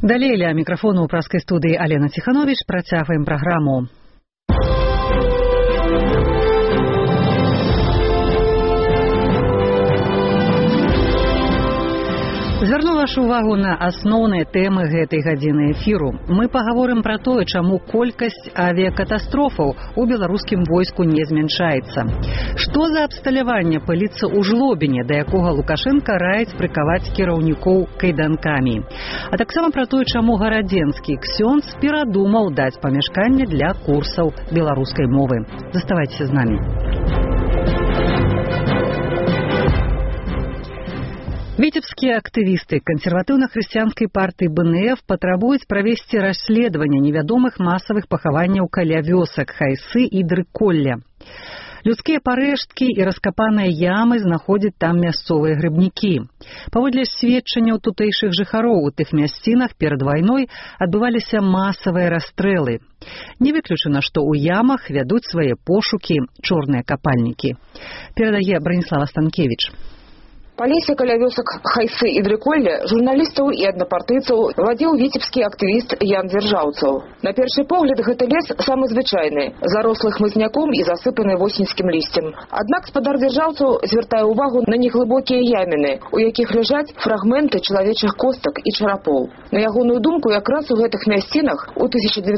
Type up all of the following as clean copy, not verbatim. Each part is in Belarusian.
Далей ля мікрафону ў праскай студыі Алена Ціхановіч працягваем праграму. Звярну вашу увагу на асноўныя тэмы гэтай гадзіны эфіру. Мы пагаворым пра тое, чаму колькасць авіякатастрофаў у беларускім войску не змяншаецца. Што за абсталяванне пыліцца ў жлобіне, да якога Лукашенка раіць прыкаваць кіраўнікоў кайданкамі. А таксама пра тое, чаму гарадзенскі ксёндз перадумаў даць памяшканне для курсаў беларускай мовы. Заставайцеся з намі. Віцебскія актывісты кансерватыўна-хрысціянскай партыі БНФ патрабуюць правесці расследаванне невядомых масавых пахаванняў каля вёсак Хайсы і Дрыколля. Людскія парэшткі і раскапаныя ямы знаходзяць там мясцовыя грыбнікі. Паводле сведчанняў тутэйшых жыхароў, у тых мясцінах перад вайной адбываліся масавыя расстрэлы. Не выключана, што ў ямах вядуць свае пошукі чорныя капальнікі. Перадае Браніслава Станкевіч. Па лесе каля вёсак Хайсы і Дрыколля журналістаў і аднапартыйцаў вадзіў віцебскі актывіст Ян Дзяржаўцаў. На першы погляд гэты лес самы звычайны, зарослы хмызняком і засыпаны восеньскім лісцем. Аднак спадар Дзяржаўцаў звяртае ўвагу на неглыбокія яміны, у якіх ляжаць фрагменты чалавечых костак і чарапоў. На ягоную думку, якраз у гэтых мясцінах у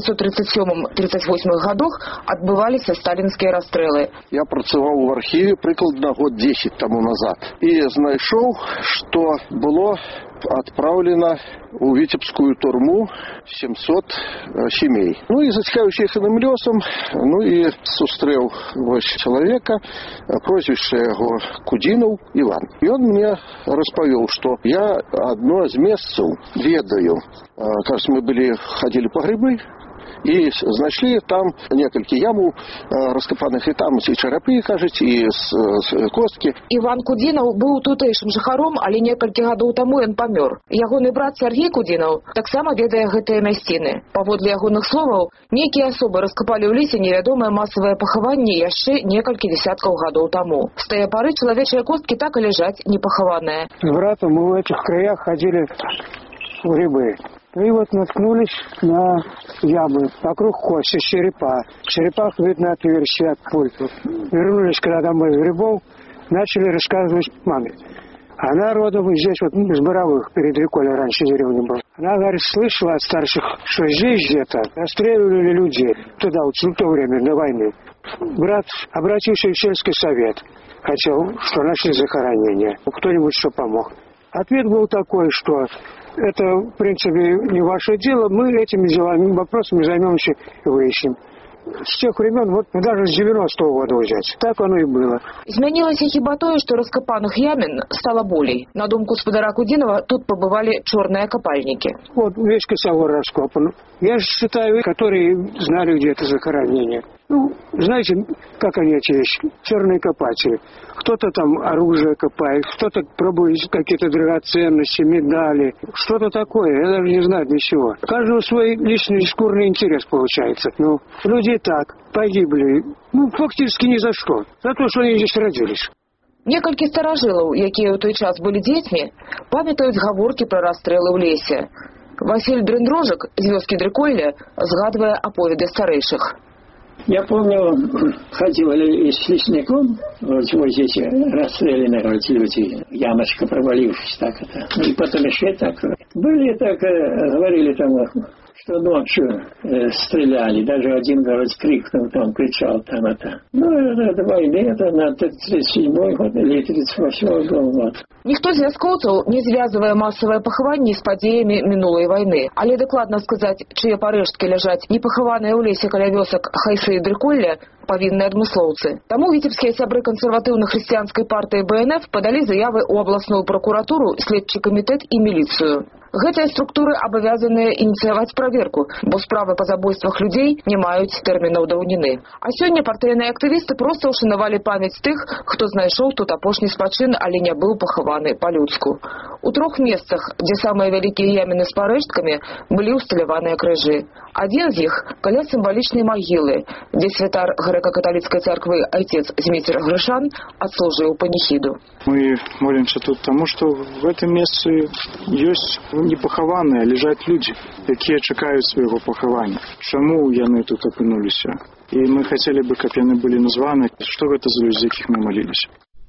1937-38 гадах адбываліся сталінскія расстрэлы. Я працаваў у архіве прыкладна год 10 таму назад. І знайшоў, што было адпраўлена у віцебскую турму 700 сямей. І зацікавіўся іх лёсам, і сустрэў чалавека, прозвішча яго Кудзінаў Іван. Ён мне распавёў, што я адно з месцаў ведаю. Кажется, мы хадзілі па грыбы, і знайшлі там некалькі ямаў раскапаных, і там і чарапы, кажуць, і косткі. Іван Кудзінаў быў тутэйшым жыхаром, але некалькі гадоў таму ён памёр. Ягоны брат Сергей Кудзінаў таксама ведае гэтыя мясціны. Паводле ягоных словаў, нейкія асобы раскапалі ў лесе невядомае масавае пахаванне яшчэ некалькі десяткаў гадоў таму. З тае пары чалавечыя косткі так і ляжаць непахаваныя. С братом мы в этих краях ходили в грибы. И вот наткнулись на ямы. Вокруг кости, черепа. В черепах видно отверстия от пультов. Вернулись когда домой из грибов, начали рассказывать маме. Она родом здесь вот из Боровых, перед рекой раньше деревня была. Она, говорит, слышала от старших, что здесь где-то расстреливали людей. Туда, вот в то время, до войны. Брат обратился в сельский совет. Хотел, что нашли захоронение. Кто-нибудь что помог. Ответ был такой, что это, в принципе, не ваше дело, мы этими делами, вопросами займемся и выясним. С тех времен, вот даже с 90-го года взять. Так оно и было. Змянілася хіба тое, што раскапаных ямін стало болей. На думку спадара Кудзінава, тут побывали черные копальники. Вот весь косогор раскопан. Я же считаю, которые знали, где это захоронение. Знаете, как они эти вещи? Черные копатели. Кто-то там оружие копает, кто-то пробует какие-то драгоценности, медали. Что-то такое, я даже не знаю для чего. У каждого свой личный шкурный интерес получается. Люди так погибли, фактически ни за что. За то, что они здесь родились. Некалькі старажылаў, якія ў той час былі дзецьмі, памятаюць гаворкі пра расстрэлы ў лесе. Васіль Дрындрожак з вёскі Дрыколля згадвае аповеды старэйшых. Я помню, ходили с лесником, вот эти расстрелянные люди, ямочка провалившись так это. И потом еще так. Были так, говорили там, что ночью стреляли, даже один, говорит, крикнул, там кричал там это. Это войны, это на 37-й год или 38-й год. Ніхто з вяскоўцаў не звязвае масавае пахаванне з падзеямі мінулай вайны. Але дакладна сказаць, чые парэшткі ляжаць непахаваныя ў лесе каля вёсак Хайсы і Дрыколля, павінны адмыслоўцы. Таму віцебскія сябры кансерватыўна-хрысціянскай партыі БНФ падалі заявы ў абласную пракуратуру, следчы камітэт і міліцыю. Гэтыя структуры абавязаныя ініцыяваць праверку, бо справы па забойствах людзей не маюць тэрмінаў даўніны. А сёння партыйныя актывісты проста ўшанавалі памяць тых, хто знайшоў тут апошні спачын, але не быў пахаваны па-людску. У 3 месцах, дзе самыя вялікія яміны з парэшткамі, былі ўсталяваныя крыжы. Адзін з іх каля сімвалічнай магілы, дзе святар греко-католицкой церкви отец Дмитрий Гришан отслужил панихиду. Мы молимся тут тому, что в этом месте есть не похованные, а лежат люди, которые чекают своего похования. Чему яны тут опынулись? И мы хотели бы, как яны были названы, что это за люди, за яких мы молились.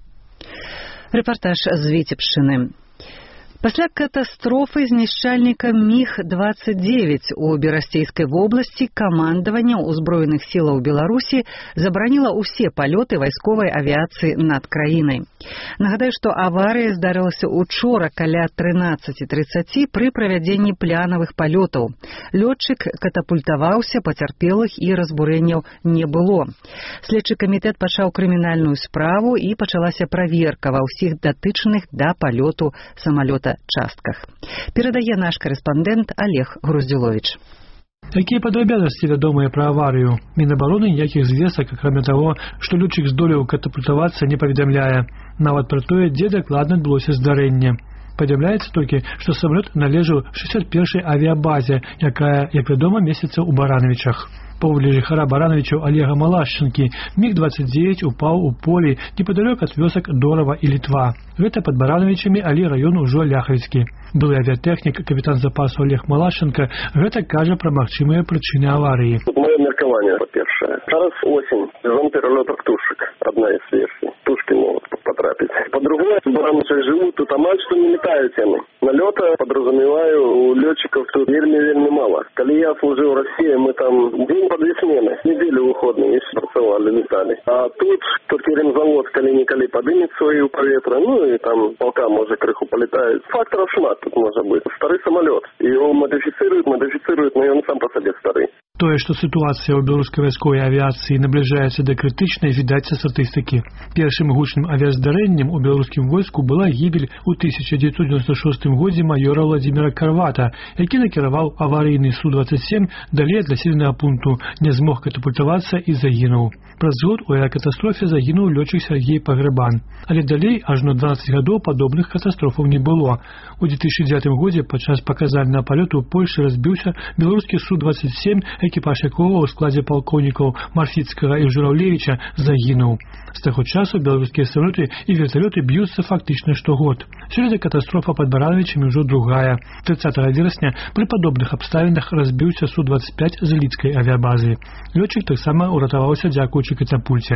Репортаж з Витебщины. Пасля катастрофы знішчальніка МиГ-29 у Берасцейскай вобласці камандаванне ўзброеных сілаў Беларусі забараніла ўсе палёты вайсковай авіяцыі над краінай. Нагадаю, што аварыя здарылася учора каля 13:30 пры правядзенні плянавых палётаў. Лётчык катапультаваўся, пацярпелых і разбурэнняў не было. Следчы камітэт пачаў крымінальную справу і пачалася праверка ва ўсіх датычных да палёту самалёта частках. Перадае наш корэспандэнт Олег Груздзіловіч. Якія падрабязнасці вядомыя пра аварыю? Мінабароны ніякіх звестак, акрамя таго, што лётчык здолеў катапультавацца, не паведамляе. Нават пра тое, дзе дакладна адбылося здарэнне. Паведамляецца толькі, што самалёт належаў 61-й авіабазе, якая, як вядома, месціцца ў Баранавічах. Паводле жыхара Баранавічаў Олега Малашчынкі, МиГ-29 упаў у полі непадалёк ад вёсак Дорава і Літва. Гэта пад Баранавічамі, але раён ужо Ляхавіцкі. Былы авіатэхнік, капітан запасу Олег Малашчынка, гэта кажа пра магчымыя прычыны аварыі. Моё меркаванне, па-першае. Зараз осень, сезон пералётаў птушак. Одна из версий. Птушки могут потрапить. По-другому, баранавічы живут, тут амаль што не летаюць яны. Налёта, подразумеваю, у лётчиков тут вельмі мало. Калі я служил в России, мы там день по 2 смены, неделю выходные, если працавали, летали. А тут только ремзавод, калі-никалі подымет свои паветра, ну и там полка, может, крыху полетает. Факторов шмат тут может быть. Старый самолет. Его модифицируют, но он сам по себе старый. Тое, што сітуацыя ў беларускай вайсковай авіяцыі набліжаецца да крытычнай, відаць са статыстыкі. Першым гучным авіяздарэннем у беларускім войску была гібель у 1996 годзе маёра Владзіміра Карвата, які накіраваў аварыйны Су-27 далей ад населенага пункту, не змог катапультавацца і загінуў. Праз год у авіякатастрофе загінуў лётчык Сергей Пагрэбан. Але далей ажно 12 гадоў падобных катастрофаў не было. У 2009 годзе падчас паказальнага палёту ў Польшы разбіўся беларускі Су-27, экіпаж якога ў складзе палкоўнікаў Марфіцкага і Жураўлевіча загінуў. З таго часу беларускія самалёты і верталёты б'юцца фактычна штогод. Сёлета катастрофа пад Баранавічамі ўжо другая. 30 верасня пры падобных абставінах разбіўся Су-25 з Лідскай авіабазы. Лётчык таксама ўратаваўся дзякуючы катапульце.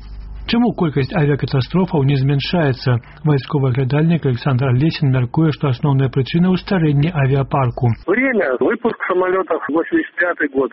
Чаму колькасць авіакатастрофаў не змяншаецца? Вайсковы аглядальнік Александр Олесин мяркуе, што асноўная прычына ў старэнні авіапарку. Время, выпуск самолетов 85 год,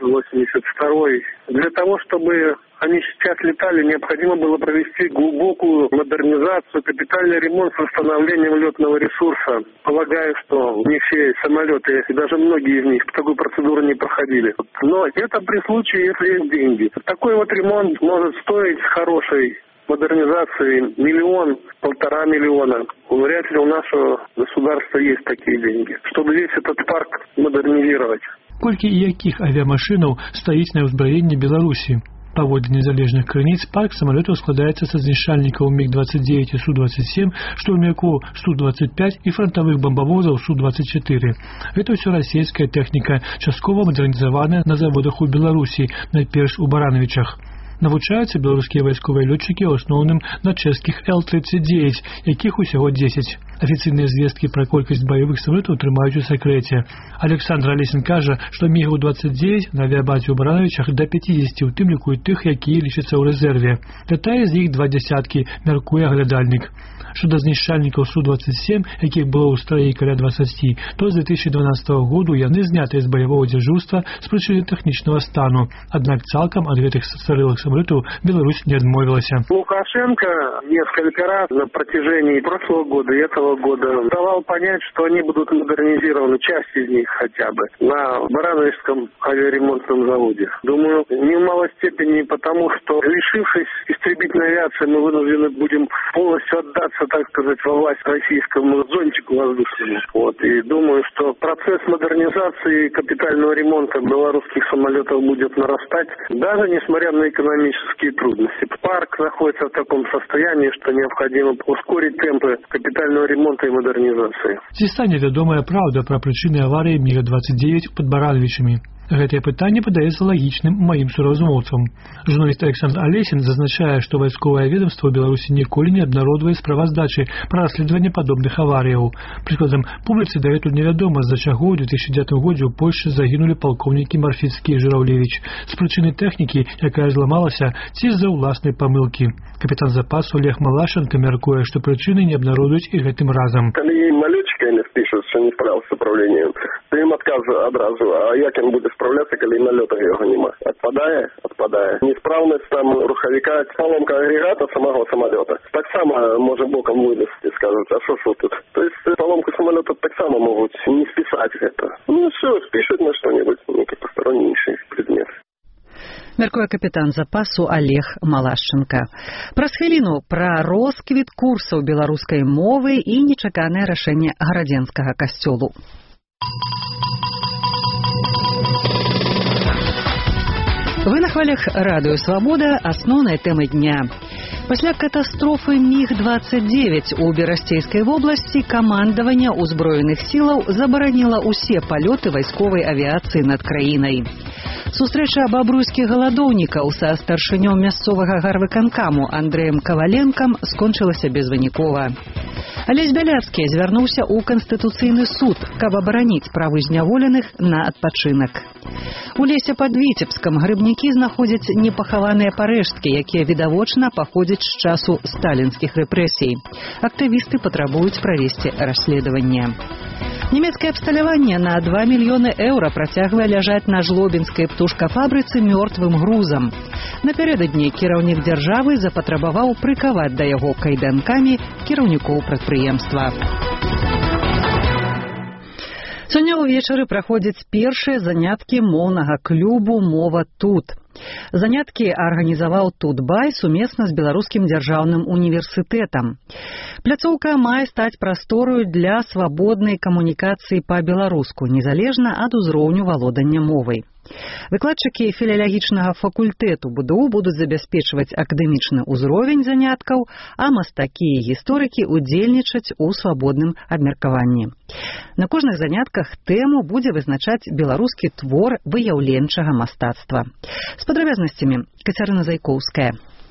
82. Для того, чтобы они сейчас летали, необходимо было провести глубокую модернизацию, капитальный ремонт с восстановлением летного ресурса. Полагаю, что не все самолеты, и даже многие из них такую процедуру не проходили. Но это при случае, если есть деньги. Такой вот ремонт может стоить хорошей модернизации 1-1,5 миллиона. Вряд ли у нашего государства есть такие деньги, чтобы весь этот парк модернизировать. Колькі і якіх авіамашынаў стаіць на ўзбраенні Беларусі? Паводле незалежных крыніц, парк самалётаў складаецца са знішчальнікаў МиГ-29 і Су-27, штурмавікоў Су-25 і фронтавых бамбавозаў Су-24. Гэта ўсё расійская тэхніка, часткова мадэрнізаваная на заводах у Беларусі, найперш у Баранавічах. Навучаюцца беларускія вайсковыя лётчыкі ў асноўным на чэшскіх Л-39, якіх усяго 10. Афіцыйныя звесткі пра колькасць баявых самалётаў трымаюць у сакрэце. Александр Олесин кажа, што МиГ-29 на авіабазе ў Баранавічах да 50, у тым ліку і тых, якія лічацца ў рэзерве. Лятае з іх 20, мяркуе аглядальнік. Што да знішчальнікаў Су-27, якіх было ў страі каля 20, то з 2012 году яны знятыя з баявого дзяжурства з прычыны тэхнічнага стану. Аднак цалкам ад гэтых састарэлых самалётаў Беларусь не адмовілася. Лукашенко несколько раз на протяжении прошлого года и этого года давал понять, что они будут модернизированы, часть из них хотя бы, на Барановичском авиаремонтном заводе. Думаю, не в малой степени потому, что, лишившись истребительной авиации, мы вынуждены будем полностью отдаться, так сказать, во власть российскому зонтику воздушному. И думаю, что процесс модернизации и капитального ремонта белорусских самолетов будет нарастать, даже несмотря на экономические трудности. Парк находится в таком состоянии, что необходимо ускорить темпы капитального ремонта и модернизации. Ці стане вядомая праўда пра прычыны аварыі МиГа-29 пад Барановічамі? Гэтае пытанне падаецца лагічным маім суразмоўцам. Журналіст Александр Алесін зазначае, што вайсковае ведомства ў Беларусі ніколі не абнародвае справаздачы пра расследаванне падобных аварыяў. Прыкладам, публіцы дагэтуль невядома, з-за чаго ў 2009 годзе ў Польшчы загінулі палкоўнікі Марфіцкі і Жыраўлевіч. З прычыны тэхнікі, якая зламалася, ці з-за ўласнай памылкі. Капітан запасу Олег Малашенко мяркуе, што прычыны не абнародуюць і гэтым разам. Калі налётчыка не спішуць, що не справился с управлением, то им отказ одразу. А як он будет справляться, коли налета его нема? Отпадає? Отпадає. Неисправность там руховика, поломка агрегата самого самолета. Так само может боком вылезти, скажут, а что тут? То есть поломку самолета так само могут не списать это. Ну все, спишут на что-нибудь, некий посторонний предмет. Мяркуе капітан запасу Олег Малашченко. Праз хвіліну пра росквіт курсаў беларускай мовы і нечаканае рашэнне гарадзенскага касцёлу. Вы на хвалях радыё «Свабода», асноўнай тэмы дня. Пасля катастрофы МіГ-29 у Берасцейскай вобласці камандаванне ўзброеных сілаў забараніла ўсе палёты вайсковай авіяцыі над краінай. Сустрэча бабруйскіх галадоўнікаў са старшынём мясцовага гарвыканкаму Андрэем Каваленкам скончылася безвынікова. Алесь Бяляцкі звярнуўся ў Канстытуцыйны суд, каб абараніць правы зняволеных на адпачынак. У лесе пад Віцебскам грыбнікі знаходзяць непахаваныя парэшткі, якія відавочна паходзяць з часу сталінскіх рэпрэсій. Актывісты патрабуюць правесці расследаванне. Нямецкае абсталяванне на 2 мільёны еўра працягвае ляжаць на жлобінскай птушкафабрыцы мёртвым грузам. Напярэдадні кіраўнік дзяржавы запатрабаваў прыкаваць да яго кайданкамі кіраўнікоў прадпрыемства. Сёння ўвечары праходзяць першыя заняткі моўнага клубу «Мова тут». Заняткі арганізаваў Тутбай сумесна з Беларускім дзяржаўным універсітэтам. Пляцоўка мае стаць прастораю для свабоднай камунікацыі па-беларуску, незалежна ад узроўню валодання мовай. Выкладчыкі філалагічнага факультэту БДУ будуць забяспечваць акадэмічны ўзровень заняткаў, а мастакі і гісторыкі удзельнічаць у свабодным абмеркаванні. На кожных занятках тэму будзе вызначаць беларускі твор выяўленчага мастацтва. З падрабязнасцямі Кацярына Зайкоўская.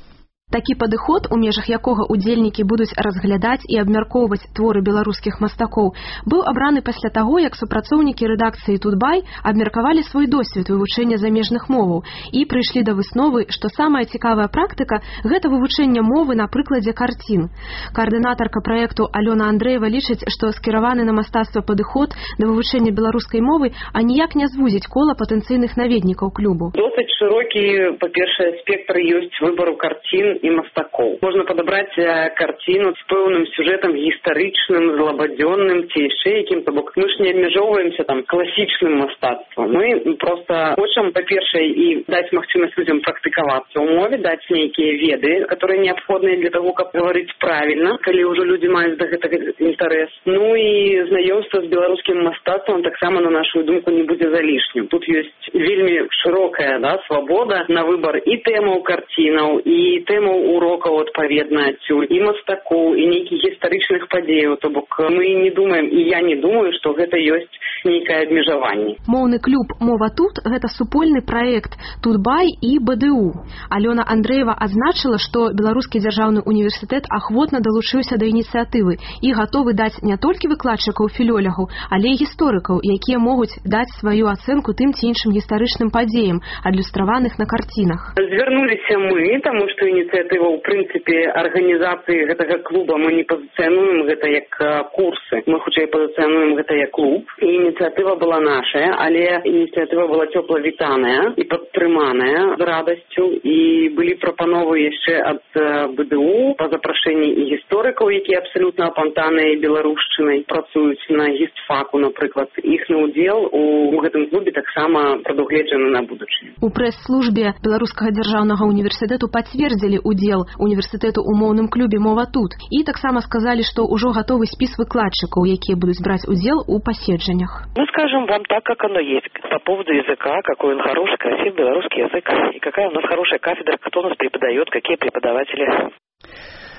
Такі падыход, у межах якога удзельнікі будуць разглядаць і абмяркоўваць творы беларускіх мастакоў, быў абраны пасля таго, як супрацоўнікі рэдакцыі «Тутбай» абмеркавалі свой досвед вывучэння замежных моваў і прыйшлі да высновы, што самая цікавая практыка – гэта вывучэнне мовы на прыкладзе карцін. Каардынатарка праекту Алёна Андрэева лічыць, што скіраваны на мастацтва падыход да вывучэння беларускай мовы аніяк не звузіць кола патэнцыйных наведнікаў клубу. Досыць шырокі, па-першае, спектр ёсць выбару карцін і мастакоў. Можна падабраць карціну з пэўным сюжэтам гістарычным, злабадзённым ці яшчэ якім, то бок мы ж не абмяжоўваемся там класічным мастацтвам. Мы проста хочам, па-першае, і даць магчымасць людзям практыкавацца ў мове, даць нейкія веды, которые неабходныя для таго, каб гаварыць правільна, калі ўжо людзі маюць да гэтага інтарэс. Ну і знаёмства з беларускім мастацтвам таксама, на нашу думку, не будзе залішнім. Тут ёсць вельмі шырокая свабода на выбар і тэмаў карцінаў, і тэмаў урокаў адпаведна адсюль, і мастакоў, і нейкіх гістарычных падзеяў. То бок мы не думаем, і я не думаю, што гэта ёсць нейкае абмежаванне. Моўны клуб «Мова тут» – гэта супольны праект Тутбай і БДУ. Алёна Андрэева адзначыла, што Беларускі дзяржаўны універсітэт ахвотна далучыўся да ініцыятывы і гатовы даць не толькі выкладчыкаў філёлягаў, але і гісторыкаў, якія могуць даць сваю ацэнку тым ці іншым гістарычным падзеям, адлюстраваных на карцінах. Звярнуліся мы, таму што ініцыятыва, ў прынцыпе, арганізацыі гэтага клуба мы не пазіцыянуем гэта як курсы, мы хутчэй пазіцыянуем гэта як клуб. І ініцыятыва была нашая, але ініцыятыва была цёпла вітаная і падтрыманая з радасцю, і былі прапановы яшчэ ад БДУ па запрашэнні і гісторыкаў, якія абсалютна апантаныя беларушчынай, працуюць на гістфаку, напрыклад. Іхны ўдзел у гэтым клубе таксама прадугледжаны на будучыню. У прэс-службе Беларускага дзяржаўнага універсітэту пацвердзілі ўдзел універсітэту ў моўным клубе «Мова тут» і таксама сказалі, што ўжо гатовы спіс выкладчыкаў, якія будуць браць удзел у паседжаннях. Мы скажем вам так, как оно есть. По поводу языка, какой он хороший, красивый белорусский язык, и какая у нас хорошая кафедра, кто у нас преподает, какие преподаватели.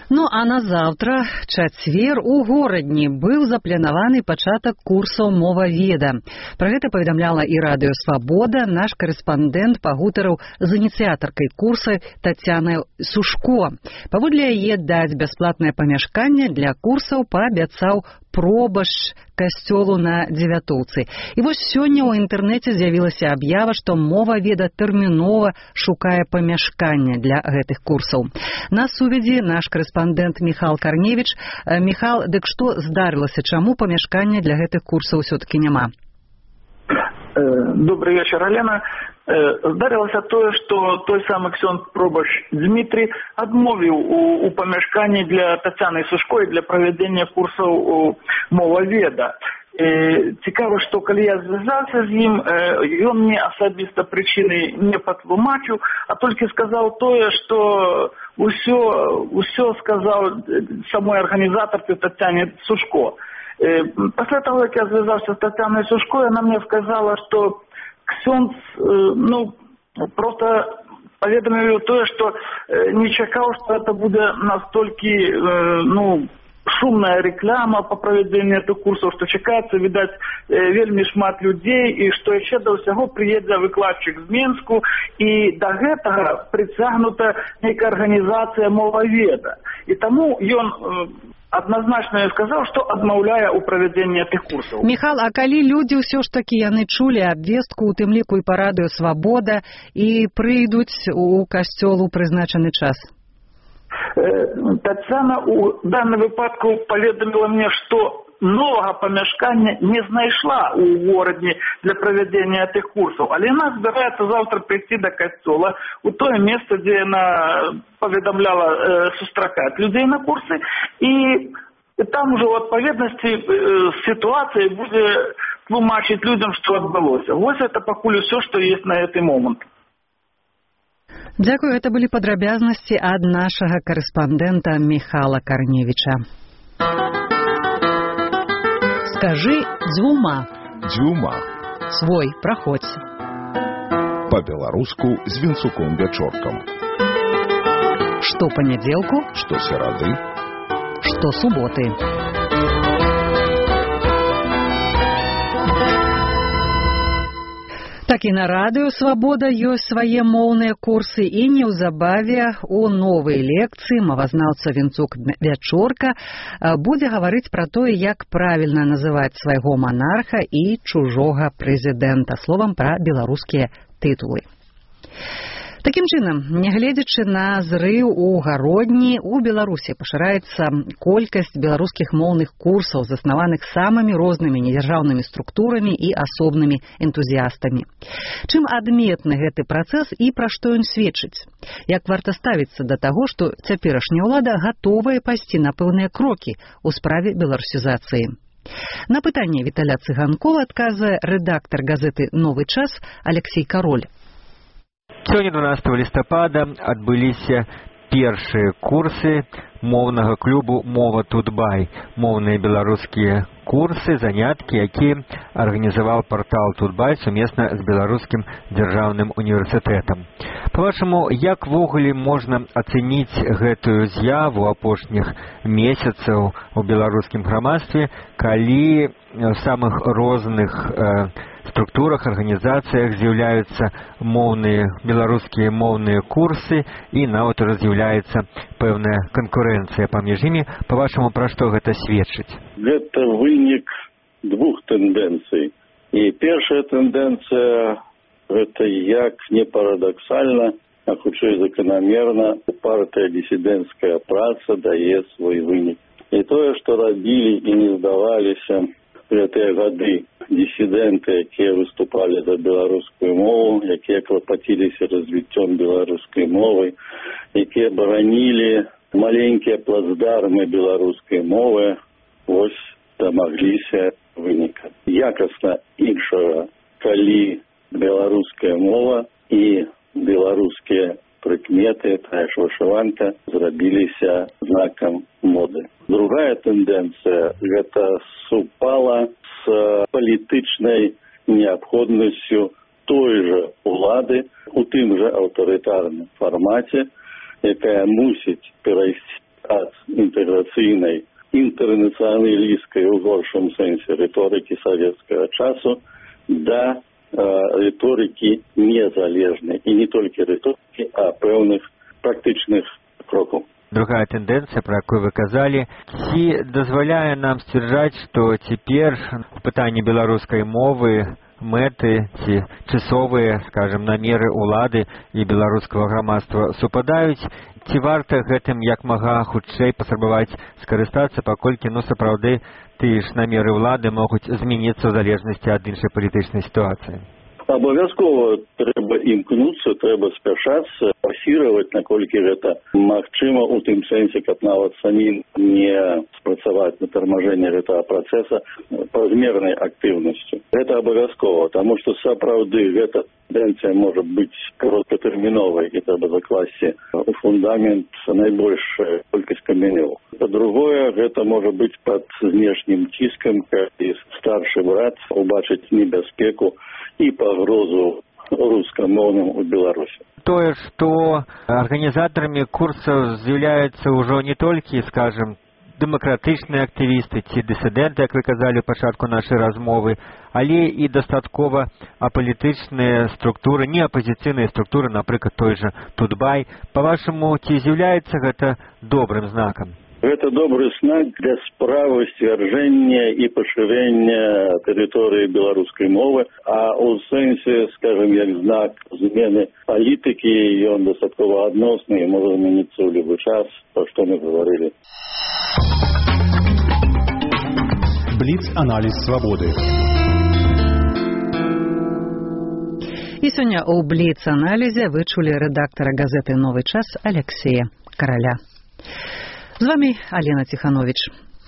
Ну а на заўтра, чацвер, у горадні быў запланаваны пачатак курсаў моваведа. Пра гэта паведамляла і радыё «Свабода». Наш карэспандэнт пагутарыў з ініцыятаркай курса Тацянай Сушко. Паводле яе даць бясплатнае памяшканне для курсаў паабяцаў пробаш касцёлу на Дзевятоўцы. І вось сёння ў інтэрнэце з'явілася аб'ява, што моваведа тэрмінова шукае памяшканне для гэтых курсаў. На сувязі наш карэспандэнт Міхал Карневіч. Міхал, дык што здарылася? Чаму памяшкання для гэтых курсаў ўсё-такі няма? Добрый вечер, Алена. Здарылася тое, што той самы ксёнд пробаш Дмітрий адмовіў у памяшканні для Тацяны Сушко і для правядзення курсаў моваведа. Цікава, што калі я звязаўся з ім, ён мне асабіста прычыны не патлумачыў, а толькі сказаў тое, што ўсё сказаў самой арганізатарцы Тацяне Сушко. Пасля таго, як я звязаўся з Тацянай Сушко, яна мне сказала, што ксёнд, просто паведаміў тое, што не чакаў, што это будзе настолькі, шумная реклама по правядзенню этих курсаў, што чакаецца, відаць, вельмі шмат людзей, і што яшчэ да ўсяго прыедзе выкладчык з Менску, і да гэтага прыцягнута нейкая арганізацыя моваведа. І таму ён адназначна сказаў, што адмаўляе ў правядзенні гэтых курсаў. Міхал, а калі людзі ўсё ж такі яны чулі абвестку, у тым ліку і па радыё «Свабода», і прыйдуць у касцёл у прызначаны час? Тацяна у данным выпадку паведаміла мне, што новага памяшкання не знайшла ў горадні для правядзення гэтых курсаў, але яна збіраецца заўтра прыйсці да касцёла у тое месца, дзе яна паведамляла сустракаць людзей на курсы, і там ужо ў адпаведнасці з сітуацыяй будзе тлумачыць людзям, што адбылося. Вось это пакуль усё, што ёсць на гэты момант. Дзякую, гэта былі падрабязнасці ад нашага карэспандэнта Міхала Карневіча. Скажы дзвюма. Дзюма. Свой, праходзь. Па-беларуску з Вінцуком-Вячоркам. Што панядзелку, што серады, што суботы. Так і на радыё «Свабода» ёсць свае моўныя курсы, і неўзабаве у новай лекцыі мовазнаўца Вінцук-Вячорка будзе гаварыць пра тое, як правільна называць свайго манарха і чужога прэзідэнта. Словам, пра беларускія тытулы. Такім чынам, нягледзячы на зрыў у гародні, у Беларусі пашыраецца колькасць беларускіх моўных курсаў, заснаваных самымі рознымі недзяржаўнымі структурамі і асобнымі энтузіястамі. Чым адметны гэты працэс і пра што ён сведчыць? Як варта ставіцца да таго, што цяперашняя ўлада гатовая пайсці на пэўныя крокі ў справе беларусізацыі? На пытанне Віталя Цыганкова адказвае рэдактар газеты «Новы час» Алексей Кароль. Сёння 12 лістапада адбыліся першыя курсы моўнага клубу «Мова Тутбай». Моўныя беларускія курсы, заняткі, якія арганізаваў партал Тутбай сумесна з Беларускім дзяржаўным універсітэтам. Па-вашаму, як ввогуле можна ацэніць гэтую з'яву апошніх месяцаў у беларускім грамадстве, калі в самых розных структурах, арганізацыях з'яўляюцца беларускія моўныя курсы, і нават ужо з'яўляецца пэўная канкурэнцыя паміж імі? Па-вашаму, пра што гэта сведчыць? Гэта вынік двух тэндэнцый. І першая тэндэнцыя – гэта, як не парадаксальна, а хутчэй заканамерна, партыя дысідэнцкая праца дае свой вынік. І тое, што рабілі і не здаваліся гэтыя гады дысідэнты, якія выступалі за беларускую мову, якія клапаціліся развіццём беларускай мовы, якія баранілі маленькія плацдармы беларускай мовы, вось дамагліся выніка. Якасна іншага, калі беларуская мова і беларускія прыкметы, тая ж вышыванка, зрабіліся знакам моды. Другая тэндэнцыя – гэта супала з палітычнай неабходнасцю той жа улады у тым жа аўтарытарным фармаце, якая мусіць перайсці ад інтэграцыйнай інтэрнацыяналісцкай у горшым сэнсе рыторыкі савецкага часу да рыторыкі незалежнай. І не толькі рыторыкі, а пэўных практычных крокаў. Другая тэндэнцыя, пра якую вы казалі, ці дазваляе нам сцвярджаць, што цяпер пытанне беларускай мовы, мэты ці часовыя, скажем, намеры ўлады і беларускага грамадства супадаюць, ці варта гэтым як мага хутчэй паспрабаваць скарыстацца, паколькі, сапраўды, тыя ж намеры ўлады могуць змяніцца ў залежнасці ад іншай палітычнай сітуацыі? Абавязкова трэба імкнуцца, трэба спяшацца, форсировать, наколькі гэта магчыма, у тым сэнсе, каб нават самім не спрацаваць на тармажэнне гэтага працэса празмернай актыўнасцю. Гэта абавязкова, таму што сапраўды гэта тэндэнцыя можа быць кароткатэрміновай, і трэба закласці у фундамент найбольшая колькасць камянёў. Па-другое, гэта можа быць пад знешнім ціскам, калі старшы брат убачыць небяспеку і пагрозу рускамоўным у Беларусі. Тое, што арганізатарамі курсаў з'яўляюцца ўжо не толькі, скажем, дэмакратычныя актывісты ці дысідэнты, як вы казалі ў пачатку нашай размовы, але і дастаткова апалітычныя структуры, не апазіцыйныя структуры, напрыклад, той жа Тутбай. Па-вашаму, ці з'яўляецца гэта добрым знакам? Гэта добры знак для справы сцвярджэння і пашырэння тэрыторыі беларускай мовы, а ў сэнсе, скажем, як знак змены палітыкі, ён дастаткова адносны і можа змяніцца ў любы час, пра што мы гаварылі. Бліц-аналіз свабоды. І сёння ў Бліц-аналізе вы чулі рэдактара газеты «Новы час» Алексея Караля. З вами Алена Тиханович.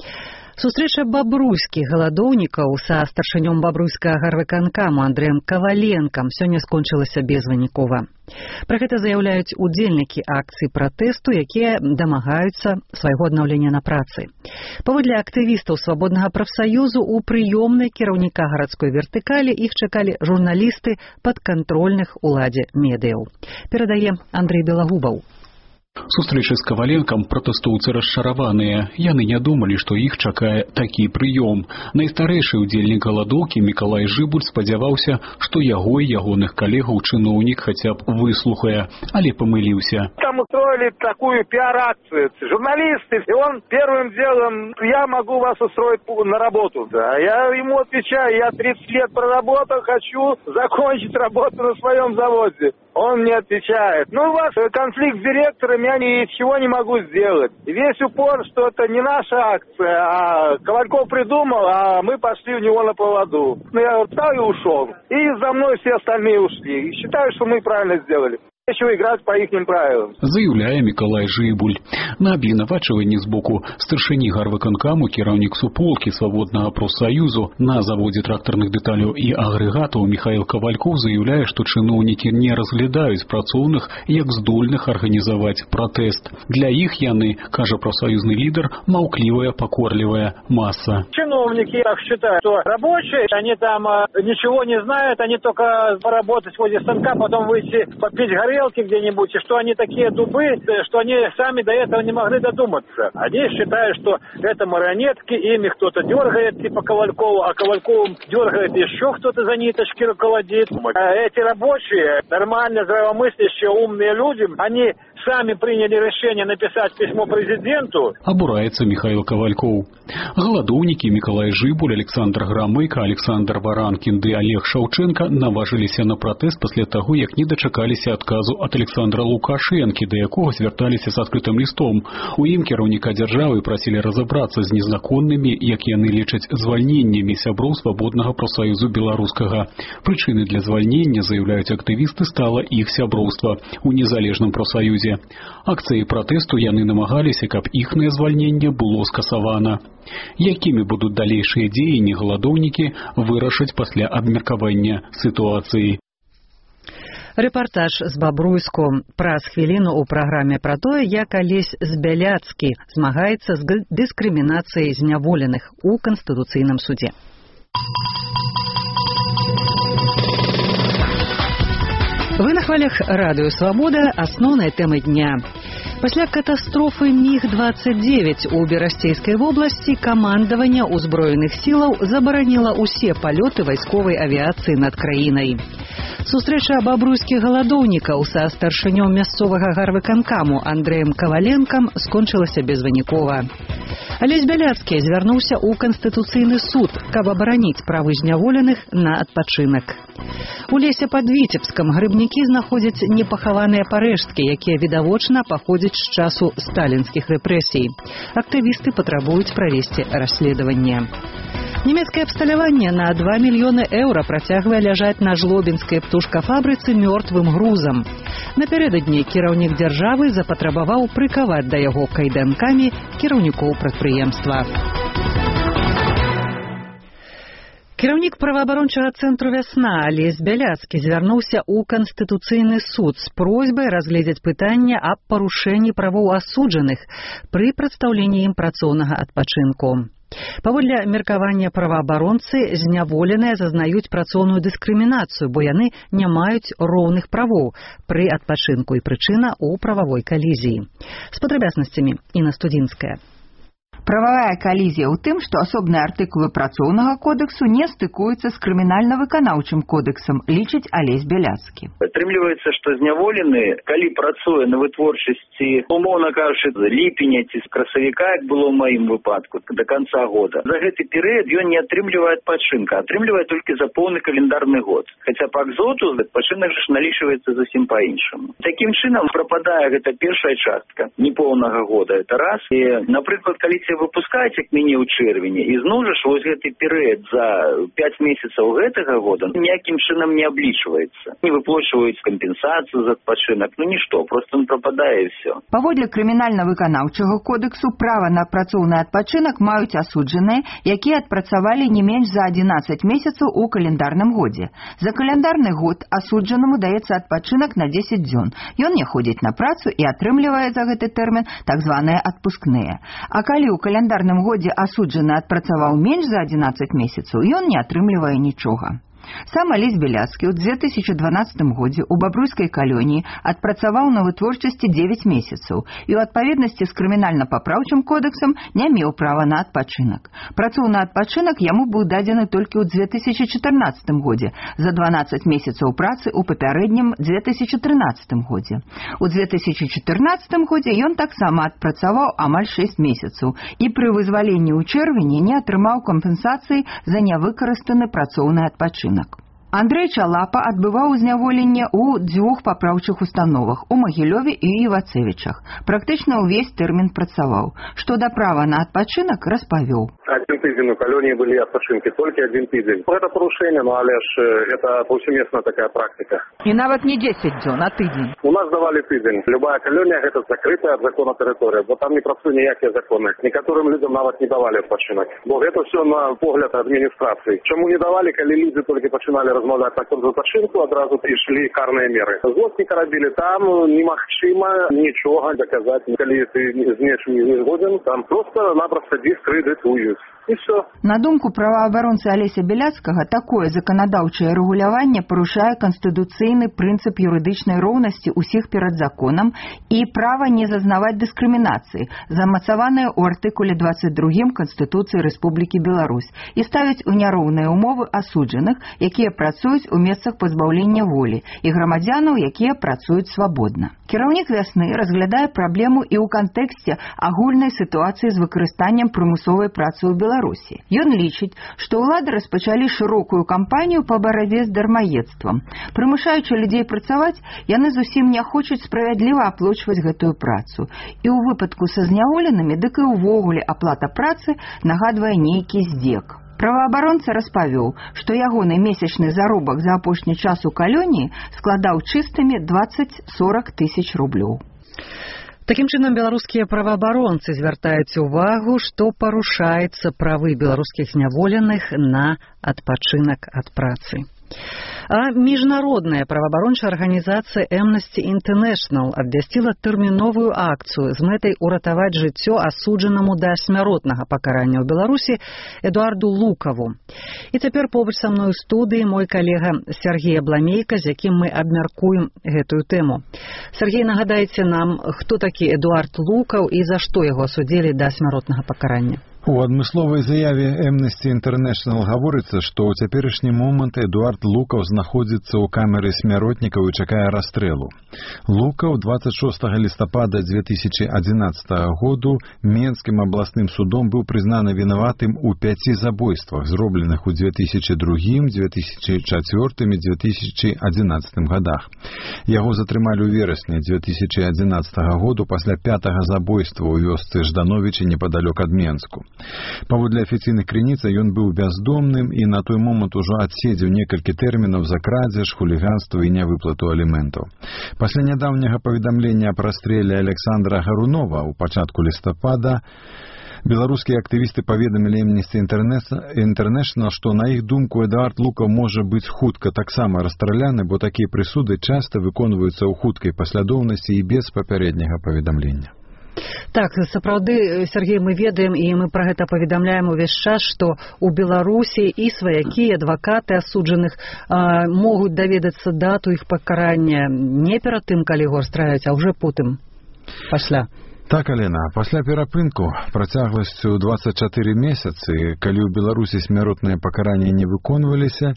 Сустрэча бабруйскіх галадоўнікаў са старшынём бабруйскага гарвыканкаму Андрэем Каваленкам сёння скончылася безвынікова. Пра гэта заяўляюць удзельнікі акцыі пратэсту, якія дамагаюцца свайго аднаўлення на працы. Паводле актывістаў свабоднага прафсаюзу у прыёмнай кіраўніка гарадской вертыкалі іх чакалі журналісты падкантрольных уладзе медыяў. Перадае Андрэй Белагубаў. Сустрэчы з Каваленкам пратэстоўцы расчараваныя. Яны не думалі, што іх чакае такі прыём. Найстарэйшы ўдзельнік галадоўкі Мікалай Жыбуль спадзяваўся, што яго і ягоных калегаў чыноўнік хаця б выслухае, але памыліўся. Там устроили такую пиар-акцию. Журналисты, и он первым делом: я могу вас устроить на работу. Да. Я ему отвечаю: я 30 лет проработал, хочу закончить работу на своем заводе. Он мне отвечает: у вас конфликт с директором, я ничего не могу сделать. И весь упор, что это не наша акция, а Ковальков придумал, а мы пошли у него на поводу. Я встал и ушел. И за мной все остальные ушли. И считаю, что мы правильно сделали. Еще играть по ихним правилам. Заяўляе Мікалай Жыбуль. На абвінавачванні з боку старшыні гарвыканкаму кіраўнік суполкі свабоднага прафсаюзу на заводзе трактарных дэталяў і агрэгатаў Міхаіл Кавалькоў заяўляе, што чыноўнікі не разглядаюць працоўных як здольных арганізаваць пратэст. Для іх яны, кажа прафсаюзны лідар, маўклівая, пакорлівая маса. Чиновники так считают, что рабочие, они там ничего не знают, они только поработать возле станка, потом выйти попить горелки где-нибудь, и что они такие дубы, что они сами до этого не могли додуматься. Они считают, что это марионетки, ими кто-то дергает, типа Ковалькову, а Ковальковым дергает еще кто-то за ниточки руководит. А эти рабочие, нормально здравомыслящие, умные люди, они сами приняли решение написать письмо президенту. Абураецца Михаил Ковальков. Галадоўнікі Мікалай Жыбуль, Александр Грамыка, Александр Варанкін ды Олег Шаўчэнка наважыліся на пратэст пасля таго, як не дачакаліся адказу ад Александра Лукашэнкі, да якога звярталіся са скрытым лістом. У ім кіраўніка дзяржавы прасілі разабрацца з незаконнымі, як яны лічаць, звальненнямі сяброў свабоднага прафсаюзу беларускага. Прычыны для звальнення, заяўляюць актывісты, стала іх сяброўства у незалежным прафсаюзе. Акцыі пратэсту яны намагаліся, каб іхнае звальненне было скасавана. Якімі будуць далейшыя дзеянні галадоўнікі вырашаць пасля абмеркавання сітуацыі. Рэпартаж з Бабруйску. Праз хвіліну ў праграме пра тое, як Алесь Збяляцкі змагаецца з дыскрымінацыяй зняволеных у Канстытуцыйным судзе. Вы на хвалях Радыё Свабода. Асноўнай тэмай дня. Пасля катастрофы МиГ-29 у Берасцейскай вобласці камандаванне ўзброеных сілаў забараніла ўсе палёты вайсковай авіяцыі над краінай. Сустрэча бабруйскіх галадоўнікаў са старшынём мясцовага гарвыканкаму Андрэем Каваленкам скончылася безвынікова. Алесь Бяляцкі звярнуўся ў Канстытуцыйны суд, каб абараніць правы зняволеных на адпачынак. У лесе пад Віцебскам грыбнікі знаходзяць непахаваныя парэшткі, якія відавочна паходзяць з часу сталінскіх рэпрэсій. Актывісты патрабуюць правесці расследаванне. Нямецкае абсталяванне на 2 мільёны еўра працягвае ляжаць на жлобінскай птушкафабрыцы мёртвым грузам. Напярэдадні кіраўнік дзяржавы запатрабаваў прыкаваць да яго кайданкамі кіраўнікоў прадпрыемства. Кіраўнік праваабарончага цэнтру «Вясна» Алесь Бяляцкі звярнуўся ў Канстытуцыйны суд з просьбай разгледзець пытанне аб парушэнні правоў асуджаных пры прадстаўленні ім працоўнага адпачынку. Паводле меркавання праваабаронцы, зняволеныя зазнаюць працоўную дыскрымінацыю, бо яны не маюць роўных правоў пры адпачынку, і прычына ў прававой калізіі. З падрабязнасцямі Інна Студзінская. Прававая калізія ў тым, што асобныя артыкулы працоўнага кодексу не стыкуюцца з крымінальна-выканаўчым кодексам, лічыць Алесь Бяляцкі. Атрымліваецца, што зняволены, калі працуе на вытворчасці, умоўна кажучы, з ліпеня ці з красавіка, як было ў маім выпадку, да канца года, за гэты перыяд ён не атрымлівае адпачынка, атрымлівае толькі за поўны каляндарны год. Хаця па экзоту адпачынак ж налічваецца зусім па-іншаму. Такім чынам прападае гэта першая частка непоўнага года. Это раз. І, напрыклад, калі выпускаюць, як мяне ў чэрвені, і зноў жа вось гэты перыяд за 5 месяцаў гэтага года ніякім чынам не аблічваецца. Не выплачваюць кампенсацыю за адпачынак, нішто, проста он прападае і ўсё. Паводле крымінальна-выканаўчага кодексу права на працоўны адпачынак маюць асуджаныя, якія адпрацавалі не менш за 11 месяцаў у календарным годзе. За календарны год асуджанаму даецца адпачынак на 10 дзён. Ён не ходзіць на працу і атрымлівае за гэты тэрмін так званыя адпускныя. А калі ў календарным годзе асуджаны адпрацаваў менш за 11 месяцаў, ён не атрымлівае нічога. Сам Алесь Бяляцкі ў 2012 годзе ў бабруйскай калоніі адпрацаваў на вытворчасці 9 месяцаў і ў адпаведнасці з крымінальна-папраўчым кодексам не меў права на адпачынак. Працоўны адпачынак яму быў дадзены толькі ў 2014 годзе за 12 месяцаў працы ў папярэднім 2013 годзе. У 2014 годзе ён таксама адпрацаваў амаль 6 месяцаў і пры вызваленні ў чэрвені не атрымаў кампенсацыі за нявыкарыстаны працоўны адпачынак. Андрэй Чалапа адбываў зняволенне ў 2 папраўчых установах у Магілёве і Івацевічах. Практычна ўвесь тэрмін працаваў. Што да права на адпачынак распавёў. 1 тыдзень у калоніі былі адпачынкі, толькі 1 тыдзень. Это парушэнне, але ж это повсеместная такая практика. І нават не 10 дзён, а тыдзень. У нас давалі тыдзень. Любая калонія гэта закрытая ад закона тэрыторыя, бо там не працуе ніякія законы. Некаторым людзям нават не давалі адпачынак. Бо гэта ўсё на погляд адміністрацыі. Чаму не давалі, калі людзі толькі пачыналі размаўляць на конт адпачынку, адразу прыйшлі карныя меры. Злотніка рабілі там, немагчыма нічога даказаць. Калі ты з нечым не згоден, там проста-напросто дыскрэдытуюць. І все. На думку праваабаронцы Алеся Бяляцкага, такое заканадаўчае рэгуляванне парушае канстытуцыйны прынцып юрыдычнай роўнасці ўсіх перад законам і права не зазнаваць дыскрымінацыі, замацаванае ў артыкуле 22 Канстытуцыі Рэспублікі Беларусь, і ставіць у няроўныя ўмовы асуджаных, якія працуюць у месцах пазбаўлення волі, і грамадзянаў, якія працуюць свабодна. Кіраўнік «Вясны» разглядае праблему і ў кантэксце агульнай сітуацыі з выкарыстаннем прымусовай працы ў Беларусі. Ён лічыць, што ўлады распачалі шырокую кампанію па барадзе з дармаедствам. Прымушаючы людзей працаваць, яны зусім не хочуць справядліва аплачваць гэтую працу. І ў выпадку са зняволенымі, дык і ўвогуле аплата працы нагадвае нейкі здзек. Праваабаронца распавёў, што ягоны месячны заробак за апошні час у калоніі складаў чыстымі 20-40 тысяч рублёў. Такім чынам, беларускія праваабаронцы звяртаюць увагу, што парушаецца правы беларускіх зняволеных на адпачынак ад працы. А міжнародная праваабарончая арганізацыя Amnesty International абвясціла тэрміновую акцыю з мэтай уратаваць жыццё асуджанаму да смяротнага пакарання ў Беларусі Эдуарду Лукаву. І цяпер побач са мной у студыі мой калега Сергей Абламейка, з якім мы абмяркуем гэтую тэму. Сергей, нагадайце нам, хто такі Эдуард Лукаў і за што яго асудзілі да смяротнага пакарання. У адмысловай заяве Amnesty International гаворыцца, што ў цяперашні момант Эдуард Лукаў знаходзіцца ў камеры смяротнікаў і чакае расстрэлу. Лукаў 26 лістапада 2011 году Менскім абласным судом быў прызнаны вінаватым у 5 забойствах, зробленых у 2002, 2004 і 2011 годах. Яго затрымалі ў верасні 2011 году пасля 5-го забойства ў вёсцы Ждановічы непадалёк ад Менску. Паводле афіцыйных крыніц ён быў бяздомным і на той момант ужо адседзеў некалькі тэрмінаў за крадзеж, хуліганства і нявыплату аліментаў. Пасля нядаўняга паведамлення аб расстрэле Александра Гарунова ў пачатку лістапада беларускія актывісты паведамілі Amnesty International, што на іх думку Эдуард Лукаў можа быць хутка таксама расстраляны, бо такія прысуды часта выконваюцца ў хуткай паслядоўнасці і без папярэдняга паведамлення. Так, сапраўды, Сергей, мы ведаем і мы пра гэта паведамляем увесь час, што ў Беларусі і сваякі, і адвакаты асуджаных могуць даведацца дату іх пакарання не перад тым, калі яго расстраляюць, а ўжо потым, пасля. Так, Алена, пасля перапынку працягласцю 24 месяцы, калі ў Беларусі смяротныя пакаранні не выконваліся,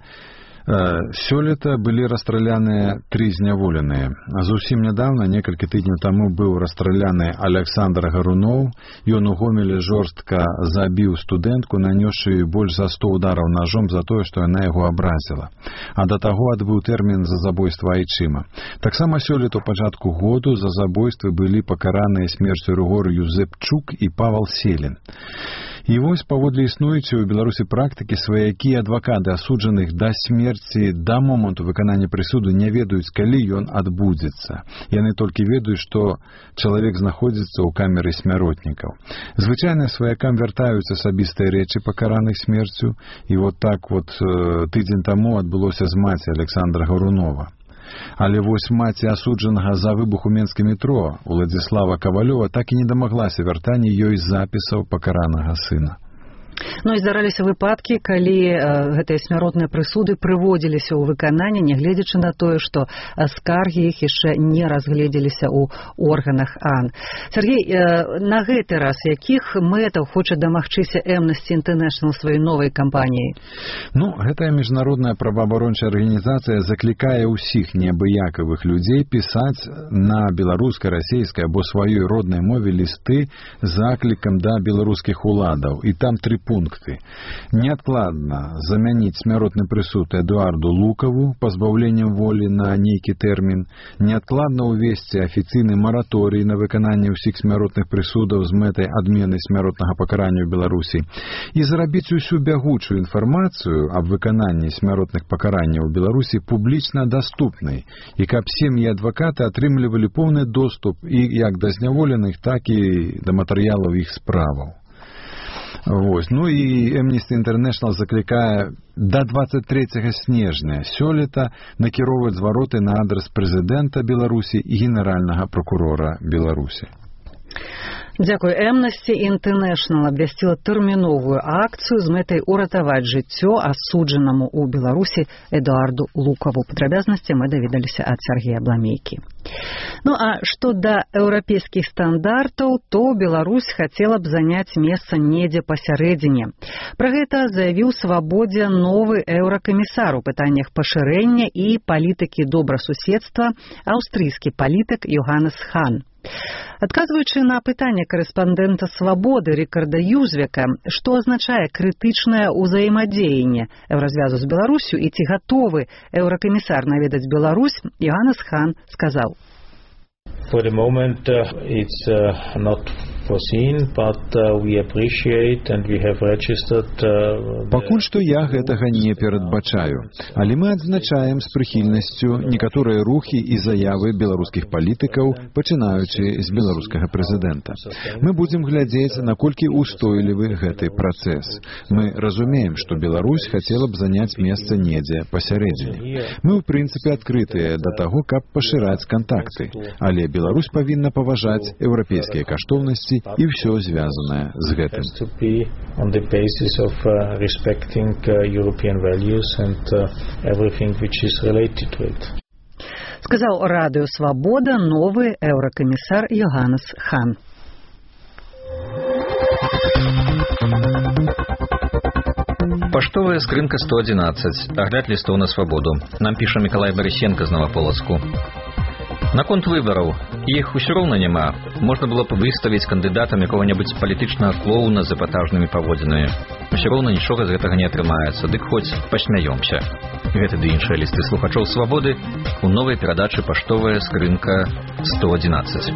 сёлета былі расстраляныя 3 зняволеныя. Зусім нядаўна, некалькі тыдняў таму, быў расстраляны Александр Гаруноў. Ён у Гомелі жорстка забіў студэнтку, нанёсшы больш за 100 удараў ножом за тое, што яна яго абразіла. А да таго адбыў тэрмін за забойства айчыма. Таксама сёлета ў пачатку году за забойствы былі пакараныя смерцю Рыгор Юзепчук і Павал Селін. І вось паводле існуючай у Беларусі практыкі сваякі і адвакаты асуджаных да смерці да моманту выканання прысуду не ведаюць, калі ён адбудзецца. Яны толькі ведаюць, што чалавек знаходзіцца ў камеры смяротнікаў. Звычайна сваякам вяртаюць асабістыя рэчы пакараных смерцю, і вот так вот тыдзень таму адбылося з маці Александра Гарунова. Але вось маці асуджанага за выбух у Менскім метро Уладзіслава Кавалёва так і не дамаглася вяртання ёй запісаў пакаранага сына. Ну і здараліся выпадкі, калі гэтыя смяротныя прысуды прыводзіліся ў выкананне, нягледзячы на тое, што скаргі іх яшчэ не разгледзеліся ў органах АН. Сергей, на гэты раз якіх мэтаў хоча дамагчыся Amnesty International сваёй новай кампаніі? Ну, гэтая міжнародная праваабарончая арганізацыя заклікае ўсіх неабыякавых людзей пісаць на беларускай, расейскай або сваёй роднай мове лісты з заклікам да беларускіх уладаў. І там 3 пункты. Неадкладна замяніць смяротны прысуд Эдуарду Лукаву пазбаўленнем волі на нейкі тэрмін, неадкладна ўвесці афіцыйны мараторый на выкананне ўсіх смяротных прысудаў з мэтай адмены смяротнага пакарання ў Беларусі і зрабіць усю бягучую інфармацыю аб выкананні смяротных пакаранняў у Беларусі публічна даступнай, і каб сем'і адвакаты атрымлівалі поўны доступ і як да зняволеных, так і да матэрыялаў іх справаў. Вось. Ну і Amnesty International заклікае да 23 снежня сёлета накіроўваць звароты на адрас прэзідэнта Беларусі і генеральнага прокурора Беларусі. Дзякуй. Amnesty International абвясціла тэрміновую акцыю з мэтай уратаваць жыццё асуджанаму ў Беларусі Эдуарду Лукаву. Падрабязнасці мы даведаліся ад Сергея Абламейкі. Ну а што да еўрапейскіх стандартаў, то Беларусь хацела б заняць месца недзе пасярэдзіне. Пра гэта заявіў Свабодзе новы еўракамісар у пытаннях пашырэння і палітыкі добрасуседства аўстрыйскі палітык Йоханнес Хан. Адказваючы на пытанне корэспандэнта Свабоды Рікарда Юзвека, што азначае крытычнае ўзаемадзеянне еўразвязу з Беларусю і ці гатовы еўракамісар наведаць Беларусь, Йоханнес Хан сказаў: For the moment, it's not Пакуль што я гэтага не перадбачаю, але мы адзначаем з прыхільнасцю некаторыя рухі і заявы беларускіх палітыкаў, пачынаючы з беларускага прэзідэнта. Мы будзем глядзець, наколькі устойлівы гэты працэс. Мы разумеем, што Беларусь хацела б заняць месца недзе пасярэдзіне. Мы, ў прынцыпе, адкрытыя да таго, каб пашыраць кантакты, але Беларусь павінна паважаць еўрапейскія каштоўнасці і ўсё звязанае з гэтым. Сказаў радыё «Свабода» новы еўракамісар Йоханнес Хан. Паштовая скрынка 111. Агляд лістоў на свабоду. Нам піша Мікалай Барысенка з Новаполацку. Наконт выбараў. Іх усё роўна няма. Можна было б выставіць кандыдатам якога-небудзь палітычнага клоуна з эпатажнымі паводзінамі. Усё роўна нічога з гэтага не атрымаецца, дык хоць пасмяёмся. Гэты ды іншыя лісты слухачоў свабоды у новай перадачы «Паштовая скрынка 111».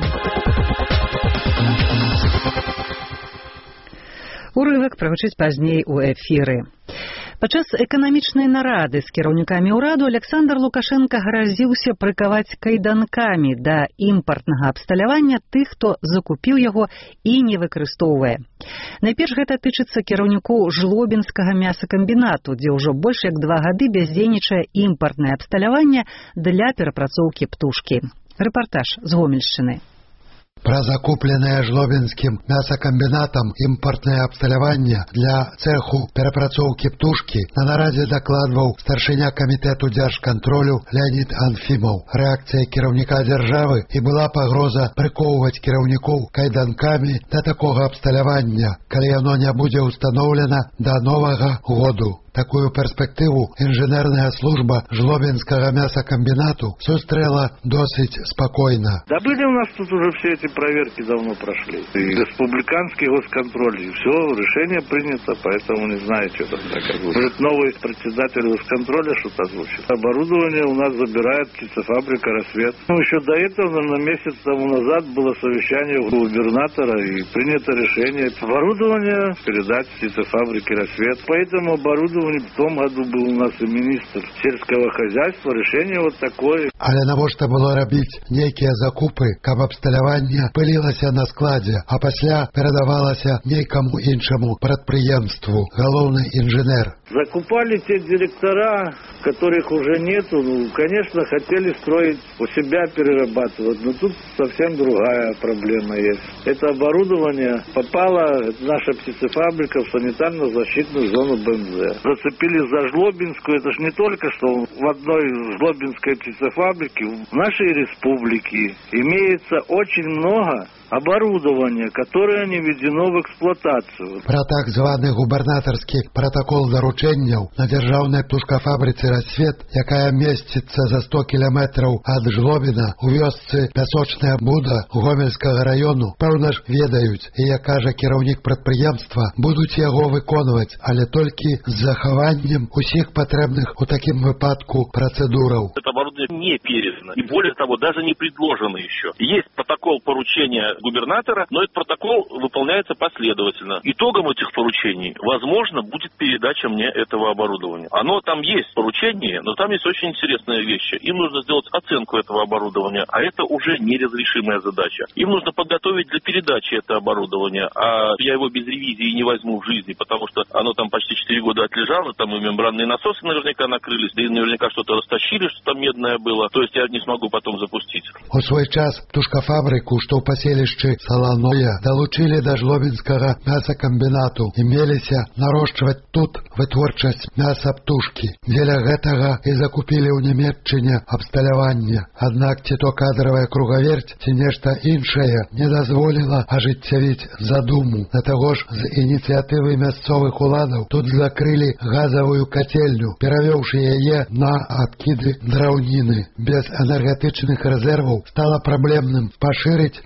Урывак прагучыць пазней у эфіры. Падчас эканамічнай нарады з кіраўнікамі ўраду Александр Лукашенко гразіўся прыкаваць кайданкамі да імпартнага абсталявання тых, хто закупіў яго і не выкарыстоўвае. Найперш гэта тычыцца кіраўнікоў жлобінскага мясакамбінату, дзе ўжо больш як 2 гады бяздзейнічае імпартнае абсталяванне для перапрацоўкі птушкі. Рэпартаж з Гомельшчыны. Пра закупленае жлобінскім мясакамбінатам імпартнае абсталяванне для цэху перапрацоўкі птушкі на нарадзе дакладваў старшыня камітэту дзяржкантролю Леонід Анфімаў. Рэакцыя кіраўніка дзяржавы і была пагроза прыкоўваць кіраўнікоў кайданкамі да такога абсталявання, калі яно не будзе ўстаноўлена да новага году. Такую перспектыву инженерная служба Жлобинского мясокомбинату сустрэла досыць спокойно. Да были у нас тут уже все эти проверки давно прошли. И республиканский госконтроль, и все, решение принято, поэтому не знаю, что там так будет. Может, новый председатель госконтроля что-то озвучит. Оборудование у нас забирает птицефабрика «Рассвет». Ну, еще до этого, на месяц тому назад, было совещание у губернатора, и принято решение оборудование передать птицефабрике «Рассвет». Поэтому оборудование в том году был у нас и министр сельского хозяйства. Решение вот такое. Але навошта было рабіць нейкія закупы, каб абсталяванне пылілася на складзе, а пасля перадавалася нейкаму іншаму прадпрыемству. Галоўны инженер. Закупали те директора, которых уже нету. Ну, конечно, хотели строить у себя, перерабатывать. Но тут совсем другая проблема есть. Это оборудование попало, наша птицефабрика, в санитарно-защитную зону БМЗ. Зацепились за Жлобинскую. Это ж не только что в одной Жлобинской птицефабрике. В нашей республике имеется очень много оборудования, которое не введено в эксплуатацию. Про так званы губернатарскі протокол даручэнняў на дзяржаўнай птушкафабрыцы «Рассвет», якая месціцца за 100 кіламетраў ад Жлобіна у вёсцы Пясочная Буда Гомельскага раёну, пэўна ж ведаюць, і, як кажа кіраўнік прадпрыемства, будуць яго выконваць, але толькі з захаваннем усіх патрэбных у такім выпадку працэдураў. Это оборудование не передано, и более того, даже не предложено еще. Есть протокол поручения губернатора, но этот протокол выполняется последовательно. Итогом этих поручений, возможно, будет передача мне этого оборудования. Оно там есть поручение, но там есть очень интересная вещь. Им нужно сделать оценку этого оборудования, а это уже неразрешимая задача. Им нужно подготовить для передачи это оборудование, а я его без ревизии не возьму в жизни, потому что оно там почти 4 года отлежало, там и мембранные насосы наверняка накрылись, да и наверняка что-то растащили, что там медное было, то есть я не смогу потом запустить. У свой час птушкафабрыку, што ў паселішчы Саланоя, далучылі да Жлобінскага мясакамбінату і меліся нарошчваць тут вытворчасць мяса птушкі. Дзеля гэтага і закупілі ў Нямецчыне абсталяванне. Аднак ці то кадравая кругаверць, ці нешта іншае не дазволіла ажыццявіць задуму. Да таго ж, з ініцыятывы мясцовых уладаў тут закрылі газавую кацельню, перавёўшы яе на адкіды драўніны. Без энергетычных рэзерваў стала праблемным пашырыць магутны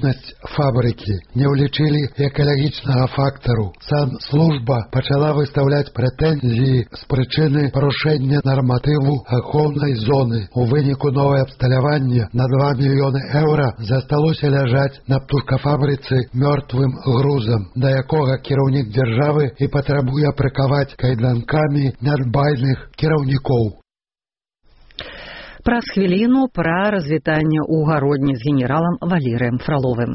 прысутнасць фабрыкі, не ўлічылі экалагічнага фактару. Санслужба пачала выстаўляць прэтэнзіі з прычыны парушэння нарматыву ахоўнай зоны. У выніку новае абсталяванне на 2 мільёны еўра засталося ляжаць на птушкафабрыцы мёртвым грузам, да якога кіраўнік дзяржавы і патрабуе прыкаваць кайданкамі нядбайных кіраўнікоў. Праз хвіліну пра развітанне ў гародні з генералам Валерыем Фроловым.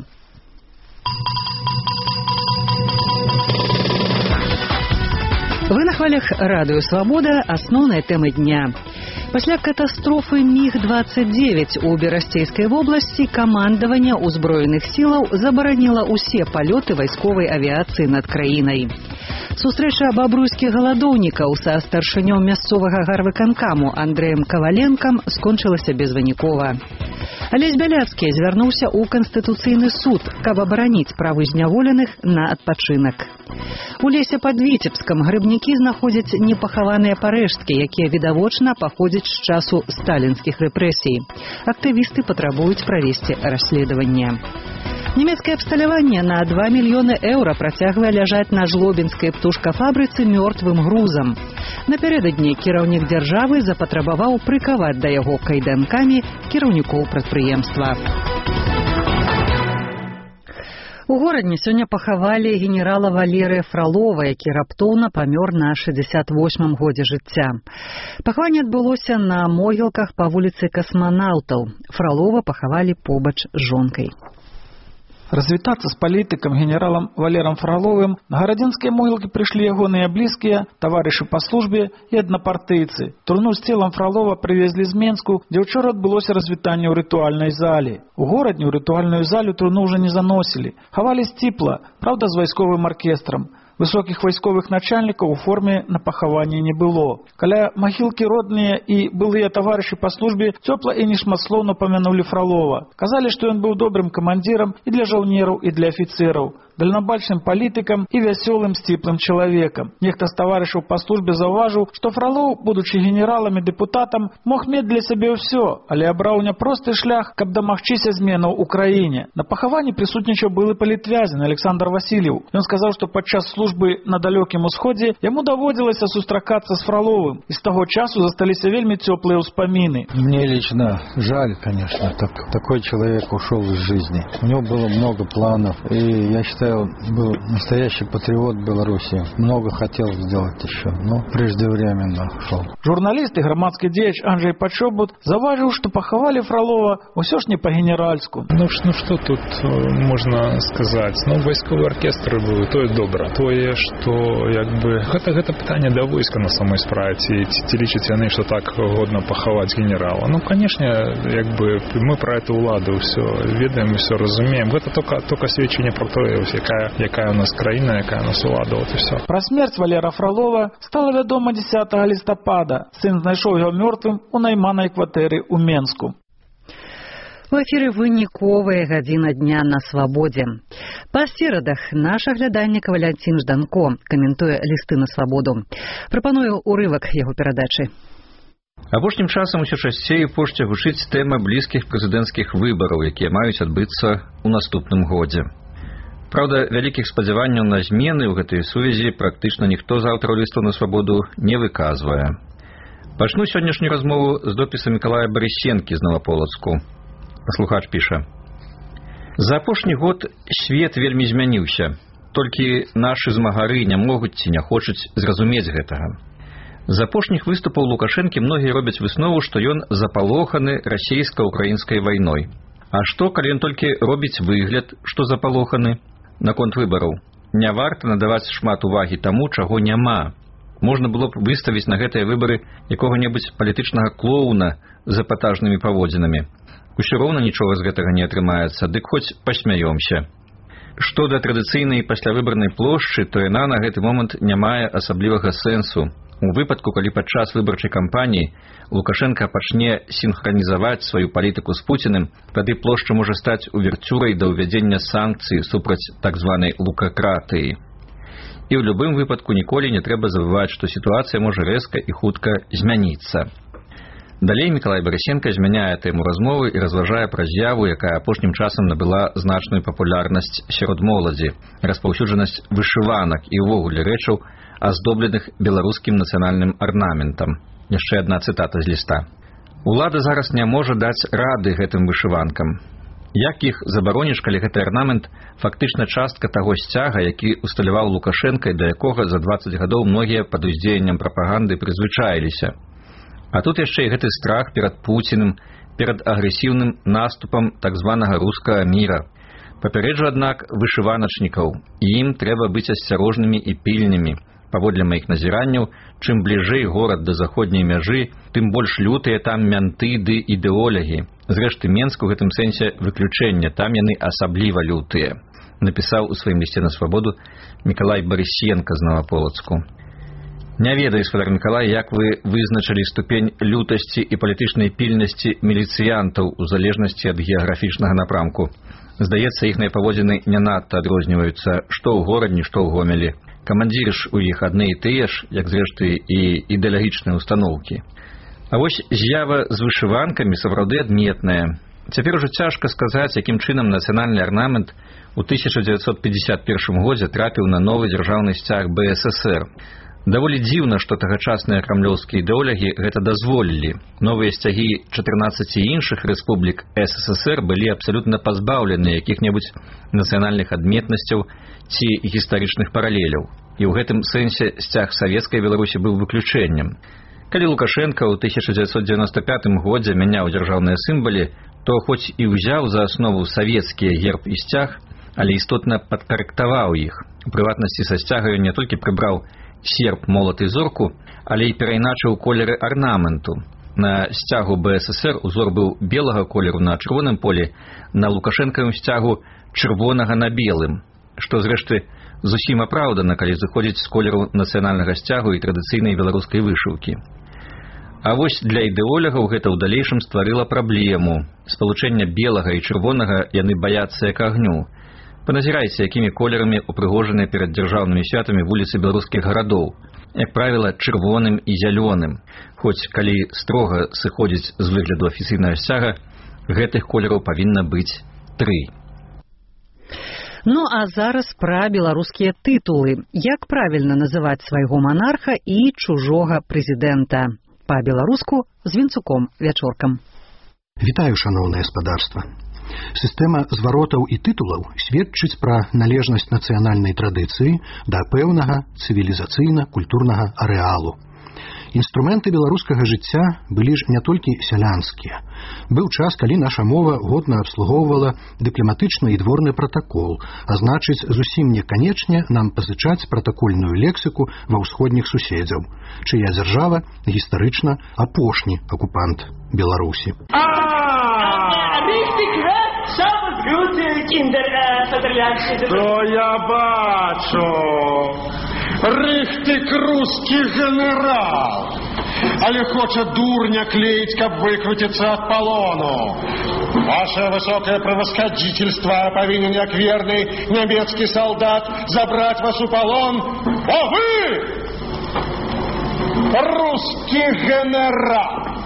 Вы на хвалях радыё «Свабода». Асноўныя тэмы дня. Пасля катастрофы МіГ-29 у Берасцейскай вобласці камандаванне ўзброеных сілаў забараніла ўсе палёты вайсковай авіяцыі над краінай. Сустрэча бабруйскіх галадоўнікаў са старшынём мясцовага гарвыканкаму Андрэем Каваленкам скончылася безвынікова. Алесь Бяляцкі звярнуўся ў Канстытуцыйны суд, каб абараніць правы зняволеных на адпачынак. У лесе пад Віцебскам грыбнікі знаходзяць непахаваныя парэшткі, якія відавочна паходзяць з часу сталінскіх рэпрэсій. Актывісты патрабуюць правесці расследаванне. Нямецкае абсталяванне на 2 мільёны еўра працягвае ляжаць на жлобінскай птушкафабрыцы мёртвым грузам. Напярэдадні кіраўнік дзяржавы запатрабаваў прыкаваць да яго кайданкамі кіраўнікоў прадпрыемства. У горадні сёння пахавалі генерала Валерыя Фролова, які раптоўна памёр на 68-м годзе жыцця. Пахаванне адбылося на могілках па вуліцы Касманаўтаў. Фролова пахавалі побач з жонкай. Развітацца з палітыкам генералам Валерам Фроловым на гарадзінскія могілкі прыйшлі ягоныя блізкія, таварышы па службе і аднапартыйцы. Труну з целам Фролова прывезлі з Менску, дзе ўчора адбылося развітанне ў рытуальнай зале. У горадні ў рытуальную залю труну ўжо не заносілі. Хавалі сціпла, праўда, з вайсковым аркестрам. Высокіх вайсковых начальнікаў у форме на пахаванні не было. Каля магілкі родныя і былыя таварышы па службе цёпла і нешматслоўна памянулі Фролова. Казалі, што ён быў добрым камандзірам і для жаўнераў, і для афіцэраў, дальнабачным палітыкам і вясёлым сціплым чалавекам. Нехта з таварышаў па службе заўважыў, што Фролов, будучы генералам і дэпутатам, мог мець для сябе ўсё, але абраў няпросты шлях, каб дамагчыся зменаў у краіне. На пахаванні прысутнічаў былы палітвязень Александр Васильев. Ён сказаў, што падчас службы на далёкім усходзе яму даводзілася сустракацца з Фроловым, і з таго часу засталіся вельмі цёплыя ўспаміны. Мне лично жаль, конечно, такой человек ушел из жизни. У него было много планов, и я считаю, был настоящий патриот Беларуси. Много хотел сделать еще, но преждевременно ушел. Журналист и громадский деяч Анджей Пачобут заважил, что поховали Фролова усё ж не по-генеральску. Ну что тут можно сказать? Ну, войсковый оркестр был, то и добро. Тое, что, гэта питание до войска на самой справе. Ці лічаць яны, что так годно поховать генерала. Ну, конечно, мы про эту уладу все ведаем и все разумеем. Это только сведчение про то, якая у нас краіна, якая у нас улада, вот и все. Про смерть Валера Фролова стало вядома 10 лістапада. Сын знайшоў яго мёртвым у найманай кватэры ў Менску. У эфіры выніковая гадзіна дня на свабодзе. Па серадах наш аглядальнік Валянцін Жданко каментуе лісты на свабоду. Прапаную урывак яго перадачы. Апошнім часам усё часцей у пошце гучыць тэма блізкіх прэзідэнцкіх выбараў, якія маюць адбыцца ў наступным годзе. Праўда, вялікіх спадзяванняў на змены ў гэтай сувязі практычна ніхто з аўтараў лістаў на свабоду не выказвае. Пачну сённяшнюю размову з допіса Мікалая Барысенкі з Новаполацку. Слухач піша: «За апошні год свет вельмі змяніўся, толькі нашы змагары не могуць ці не хочуць зразумець гэтага. З апошніх выступаў Лукашэнкі многія робяць выснову, што ён запалоханы расійска-украінскай вайной. А што, калі ён толькі робіць выгляд, што запалоханы? Наконт выбараў. Не варта надаваць шмат увагі таму, чаго няма. Можна было б выставіць на гэтыя выбары якога-небудзь палітычнага клоуна з эпатажнымі паводзінамі. Усё роўна нічога з гэтага не атрымаецца, дык хоць пасмяёмся. Што да традыцыйнай паслявыбарнай плошчы, то яна на гэты момант не мае асаблівага сэнсу. У выпадку, калі падчас выбарчай кампаніі Лукашенка пачне сінхранізаваць сваю палітыку з Пуціным, тады плошча можа стаць уверцюрай да ўвядзення санкцый супраць так званай лукакратыі. І ў любым выпадку ніколі не трэба забываць, што сітуацыя можа рэзка і хутка змяніцца. Далей Мікалай Барысенка змяняе тэму размовы і разважае пра з'яву, якая апошнім часам набыла значную папулярнасць сярод моладзі, распаўсюджанасць вышыванак і ўвогуле рэчаў, аздобленых беларускім нацыянальным арнаментам. Яшчэ адна цытата з ліста. Улада зараз не можа даць рады гэтым вышыванкам. Як іх забароніш, калі гэты арнамент фактычна частка таго сцяга, які усталяваў Лукашенка і да якога за 20 гадоў многія пад уздзеяннем прапаганды прызвычаіліся. А тут яшчэ і гэты страх перад Пуціным, перад агрэсіўным наступам так званага рускага міра. Папярэджу, аднак, вышываначнікаў, і ім трэба быць асцярожнымі і пільнымі. Паводле маіх назіранняў, чым бліжэй горад да заходняй мяжы, тым больш лютыя там мянты ды ідэолягі. Зрэшты, Менск у гэтым сэнсе выключэнне, там яны асабліва лютыя, напісаў у сваім лісце на свабоду Мікалай Барысенка з Наваполацку. Не ведаю, спадар Мікалай, як вы вызначылі ступень лютасці і палітычнай пільнасці міліцыянтаў у залежнасці ад геаграфічнага напрамку. Здаецца, іхныя паводзіны не надта адрозніваюцца што ў горадні, што ў Гомелі. Камандзіры ж у іх адны і тыя ж, як зрэшты і ідэалагічныя устаноўкі. А вось з'ява з вышыванкамі сапраўды адметная. Цяпер ужо цяжка сказаць, якім чынам нацыянальны арнамент у 1951 годзе трапіў на новы дзяржаўны сцяг БССР. Даволі дзіўна, што тагачасныя крамлёўскія ідэолягі гэта дазволілі. Новыя сцягі 14 іншых рэспублік СССР былі абсалютна пазбаўлены якіх-небудзь нацыянальных адметнасцяў ці гістарычных паралеляў. І ў гэтым сэнсе сцяг савецкай Беларусі быў выключэннем. Калі Лукашенка ў 1995 годзе мяняў дзяржаўныя сімвалы, то хоць і ўзяў за аснову савецкія герб і сцяг, але істотна падкарэктаваў іх. У прыватнасці са сцяга ён не толькі прыбраў серп, молат і зорку, але і перайначыў колеры арнаменту. На сцягу БССР узор быў белага колеру на чырвоным полі, на лукашэнкавым сцягу чырвонага на белым, што, зрэшты, зусім апраўдана, калі зыходзіць з колеру нацыянальнага сцягу і традыцыйнай беларускай вышыўкі. А вось для ідэолягаў гэта ў далейшым стварыла праблему. Спалучэння белага і чырвонага яны баяцца як агню. Паназірайце, якімі колерамі упрыгожаны перад дзяржаўнымі святамі вуліцы беларускіх гарадоў. Як правіла, чырвоным і зялёным. Хоць, калі строга сыходзіць з выгляду афіцыйнага сцяга, гэтых колераў павінна быць 3. Ну а зараз пра беларускія тытулы. Як правільна называць свайго манарха і чужога прэзідэнта? Па-беларуску з Вінцуком Вячоркам. Вітаю, шаноўнае спадарства. Сістэма зваротаў і тытулаў сведчыць пра належнасць нацыянальнай традыцыі да пэўнага цывілізацыйна-культурнага арэалу. Інструменты беларускага жыцця былі ж не толькі сялянскія. Быў час, калі наша мова годна абслугоўвала дыпламатычны і дворны пратакол, а значыць, зусім не канечне нам пазычаць пратакольную лексіку ва ўсходніх суседзяў, чыя дзяржава гістарычна апошні акупант Беларусі. То я бачу. Рыхтык русский генерал, але хоча дурня клеить, каб выкрутиться от полону. Ваше высокое превосходительство повинен, як верный немецкий солдат, забрать вас у полон. А вы русский генерал.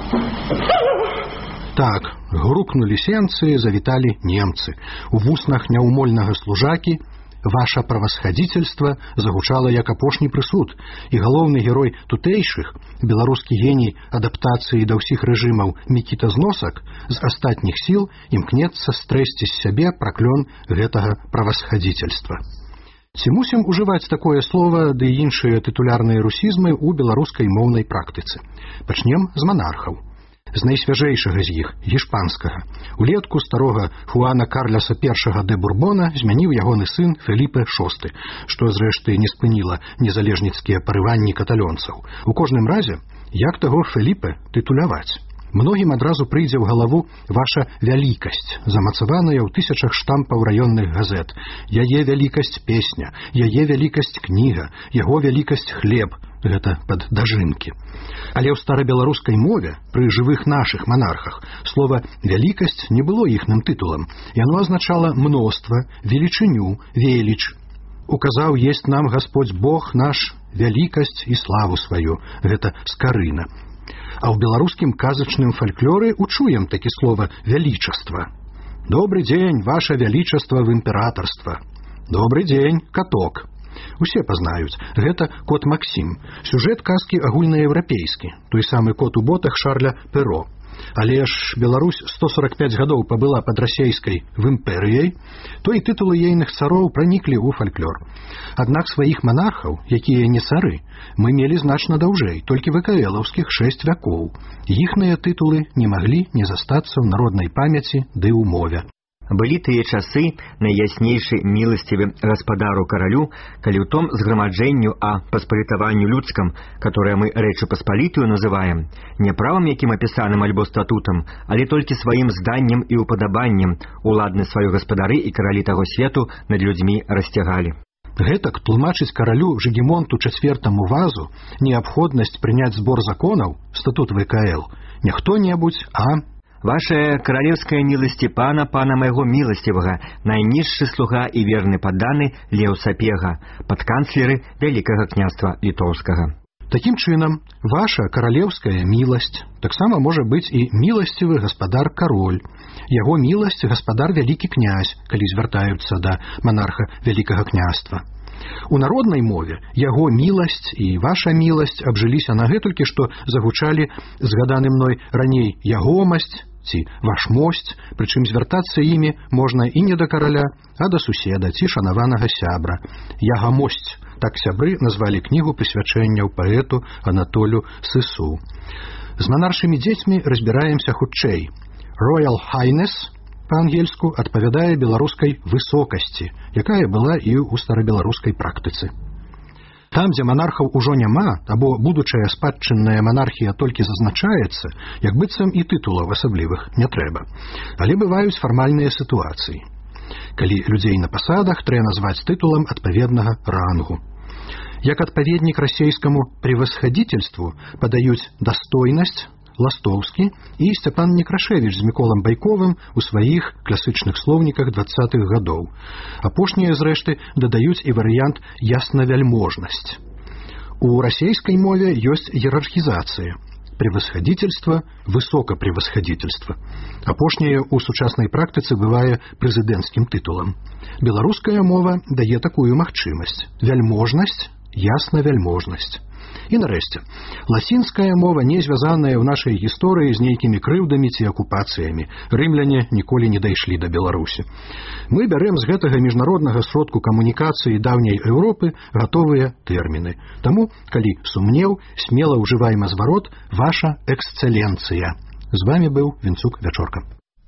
Так, грукнули сенцы, завіталі немцы. У вуснах няўмольнага служакі «Ваше правасхадзіцельства» загучала як апошні прысуд, і галоўны герой тутэйшых, беларускі геній адаптацыі да ўсіх рэжымаў Мікіта Зносак, з астатніх сіл імкнецца стрэсці з сябе праклён гэтага правасхадзіцельства. Ці мусім ужываць такое слова ды іншыя тытулярныя русізмы ў беларускай моўнай практыцы? Пачнем з манархаў. З найсвяжэйшага з іх, гішпанскага. Улетку старога Хуана Карлеса I де Бурбона змяніў ягоны сын Феліпе VI, што, зрэшты, не спыніла незалежніцкія парыванні каталонцаў. У кожным разе, як таго Феліпе тытуляваць? Многім адразу прыйдзе ў галаву ваша вялікасць, замацаваная ў тысячах штампаў раённых газет. Яе вялікасць песня, яе вялікасць кніга, яго вялікасць хлеб. Гэта пад дажынкі. Але ў старабеларускай мове, пры жывых нашых манархах, слова «вялікасць» не было іхным тытулам. Яно азначала мноства, велічыню, веліч. «Указаў есть нам Господь Бог наш вялікасць і славу сваю». Гэта скарына. А ў беларускім казачным фальклоры учуем такі слова «вялічаства». «Добрый день, ваше величество в императорство». «Добрый день, каток». Усе пазнаюць, гэта кот Максім. Сюжэт казкі агульнаеўрапейскі, той самы кот у ботах Шарля Перо. Але ж Беларусь 145 гадоў пабыла пад расейскай в імперыяй, то і тытулы ейных цароў праніклі ў фальклор. Аднак сваіх манархаў, якія не цары, мы мелі значна даўжэй, толькі ВКЛаўскіх 6 вякоў. Іхныя тытулы не маглі не застацца ў народнай памяці ды ў мове. Былі тыя часы найяснейшы міласцівы гаспадару каралю, калі ў том згромаджэнню а паспалітаванню людскам, которое мы Рэчы Паспалітую называем, не правам якім апісаным альбо статутам, але толькі сваім зданнем і упадабаннем уладны сваё гаспадары і каралі таго свету над людзьмі расцягалі. Гэтак тлумачыць каралю Жыгімонту IV Вазу неабходнасць прыняць збор законаў, статут ВКЛ, не хто-небудзь, а «Ваша королевская милости пана моего милостивого, найнизший слуга и верный подданы Лео Сапега, подканцлеры Великого княства Литовского». Таким чынам, ваша королевская милость таксама можа быць і милостивый гаспадар король, яго милость гаспадар вялікі князь, калі звяртаюцца да монарха Великого княства. У народнай мове яго міласць і ваша міласць абжыліся на гэтулькі, што загучалі згаданы мной раней ягомасць ці вашмосць, прычым звяртацца імі можна і не да караля, а да суседа ці шанаванага сябра. Ягамосць, так сябры назвалі кнігу прысвячэнняў паэту Анатолю Сысу. З манаршымі дзецьмі разбіраемся хутчэй. Royal Highness па-ангельску адпавядае беларускай высокасці, якая была і ў старабеларускай практыцы. Там, дзе монархаў ужо няма, або будучая спадчынная монархія толькі зазначаецца, як быццам і тытулаў асаблівых не трэба. Але бываюць фармальныя сітуацыі, калі людзей на пасадах трэба назваць тытулам адпаведнага рангу. Як адпаведнік расейскаму превосходительству падаюць дастойнасць Ластоўскі і Сцяпан Некрашевіч з Міколам Байковым у сваіх класычных слоўніках 20-х гадоў. Апошнія, зрэшты, дадаюць і варыянт яснавяльможнасць. У расейскай мове ёсць іерархізацыя. Превосходительство, высокопревосходительство. Апошняе ў сучаснай практыцы бывае прэзідэнцкім тытулам. Беларуская мова дае такую магчымасць. Вяльможнасць, яснавяльможнасць. І нарэшце, лацінская мова не звязаная ў нашай гісторыі з нейкімі крыўдамі ці акупацыямі. Рымляне ніколі не дайшлі да Беларусі. Мы бярем з гэтага міжнароднага сродку камунікацыі даўняй Еўропы гатовыя тэрміны. Таму, калі сумнеў, смела ўжываем зварот «Ваша эксцэленцыя». З вами быў Вінцук Вячорка.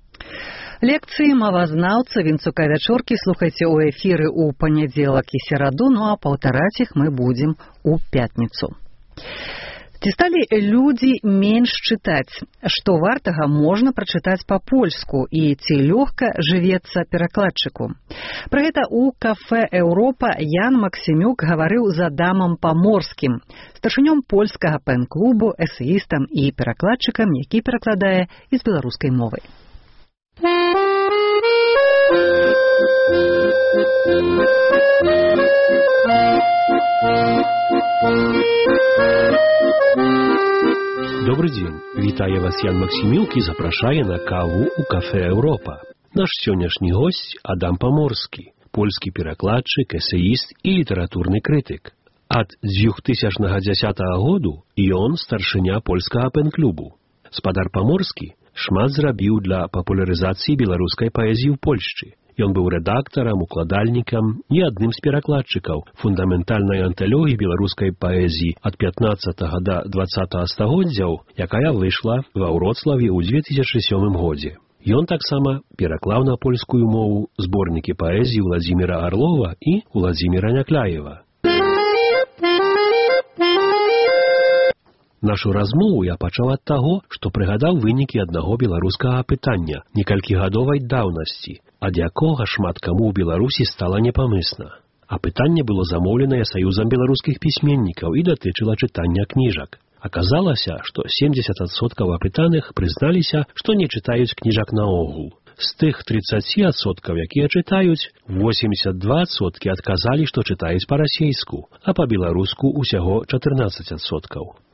Лекцыі мовазнаўца Вінцука Вячоркі слухайце ў эфіры ў панядзелак і сераду, ну а паўтараць іх мы будзем у пятніцу. Ці сталі людзі менш чытаць? Што вартага можна прачытаць па-польску і ці лёгка жывецца перакладчыку? Пра гэта ў кафэ «Еўропа» Ян Максімюк гаварыў з Адамам Паморскім, старшынём польскага пэн-клубу, эсеістам і перакладчыкам, які перакладае і з беларускай мовай. Добрый день. Вітае вас Ян Максімюк і запрашае на каву ў кафе «Еўропа». Наш сённяшні госць Адам Паморскі, польскі перакладчык, эсеіст і літаратурны крытык. Ад 2010 году ён старшыня польскага пэн-клубу. Спадар Паморскі шмат зрабіў для папулярызацыі беларускай паэзіі ў Польшчы. Ён быў рэдактарам, укладальнікам і адным з перакладчыкаў фундаментальнай анталогіі беларускай паэзіі ад 15 да 20 стагоддзяў, якая выйшла ва Вроцлаве ў 2007 годзе. Ён таксама пераклаў на польскую мову зборнікі паэзіі Владзіміра Арлова і Владзіміра Някляева. Нашу размову я пачаў ад таго, што прыгадаў вынікі аднаго беларускага апытання некалькі гадовай даўнасці, ад якога шмат каму ў Беларусі стала непамысна. Апытанне было замоўленае Саюзам беларускіх пісьменнікаў і датычыла чытання кніжак. Аказалася, што 70% апытаных прызналіся, што не чытаюць кніжак наогул. З тых 30%, якія чытаюць, 82% адказалі, што чытаюць па-расейску, а па-беларуску ўсяго 14%.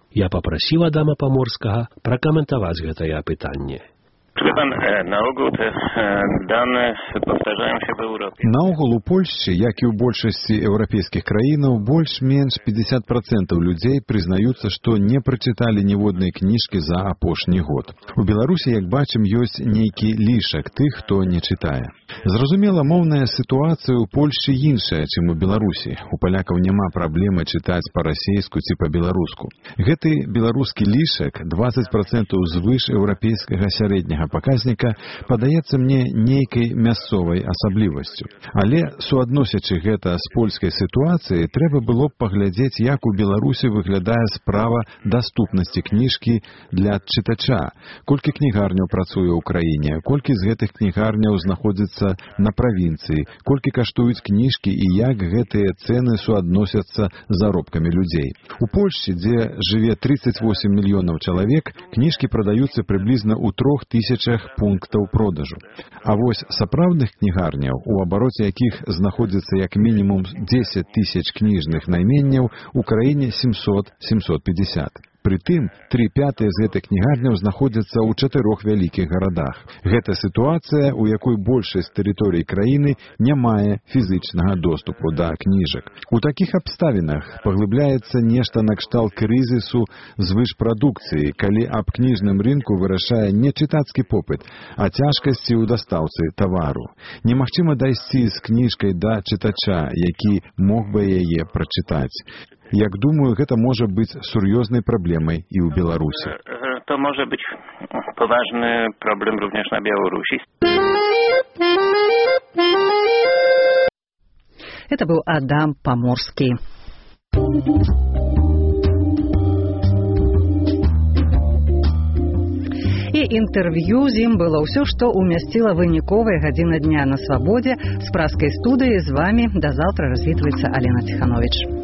Я папрасіў Адама Паморскага пракаментаваць гэтае пытанне. Наогул данные повторяемся в Европе. Наогул у Польшчы, як і ў большасці еўрапейскіх краінаў, больш-менш 50% людзей прызнаюцца, што не прачыталі ніводнай кніжкі за апошні год. У Беларусі, як бачым, ёсць нейкі лішак тых, хто не чытае. Зразумела, моўная сітуацыя ў Польшчы іншая, чым у Беларусі. У палякаў няма праблемы чытаць па-расейску ці па-беларуску. Гэты беларускі лішак, 20% звыш еўрапейскага сярэдняга паказніка, падаецца мне нейкай мясцовай асаблівасцю. Але, суадносячы гэта з польскай сітуацыяй, трэба было б паглядзець, як у Беларусі выглядае справа даступнасці кніжкі для чытача, колькі кнігарняў працуе ў краіне, колькі з гэтых кнігарняў знаходзіцца на правінцыі, колькі каштуюць кніжкі і як гэтыя цэны суадносяцца з заробкамі людзей. У Польшчы, дзе жыве 38 мільёнаў чалавек, кніжкі прадаюцца прыблізна ў 3000 пунктаў продажу. А вось сапраўдных кнігарняў, у абароце якіх знаходзіцца як мінімум 10 000 кніжных найменняў, у краіне 700-750. Прытым, 3/5 з гэтых кнігарняў знаходзяцца ў 4 вялікіх гарадах. Гэта сітуацыя, у якой большасць тэрыторый краіны не мае фізычнага доступу да кніжак. У такіх абставінах паглыбляецца нешта накшталт крызісу звышпрадукцыі, калі аб кніжным рынку вырашае не чытацкі попыт, а цяжкасці ў дастаўцы тавару. Немагчыма дайсці з кніжкай да чытача, які мог бы яе прачытаць. Як думаю, гэта можа быць сур'ёзнай праблемай і ў Беларусі. To może być poważny problem również na Białorusi. Это был Адам Поморский. І інтэрв'ю з ім было ўсё, што ўмясціла выніковая гадзіна дня на свабодзе. З праскай студыі з вамі да заўтра развітваецца Алена Ціхановіч.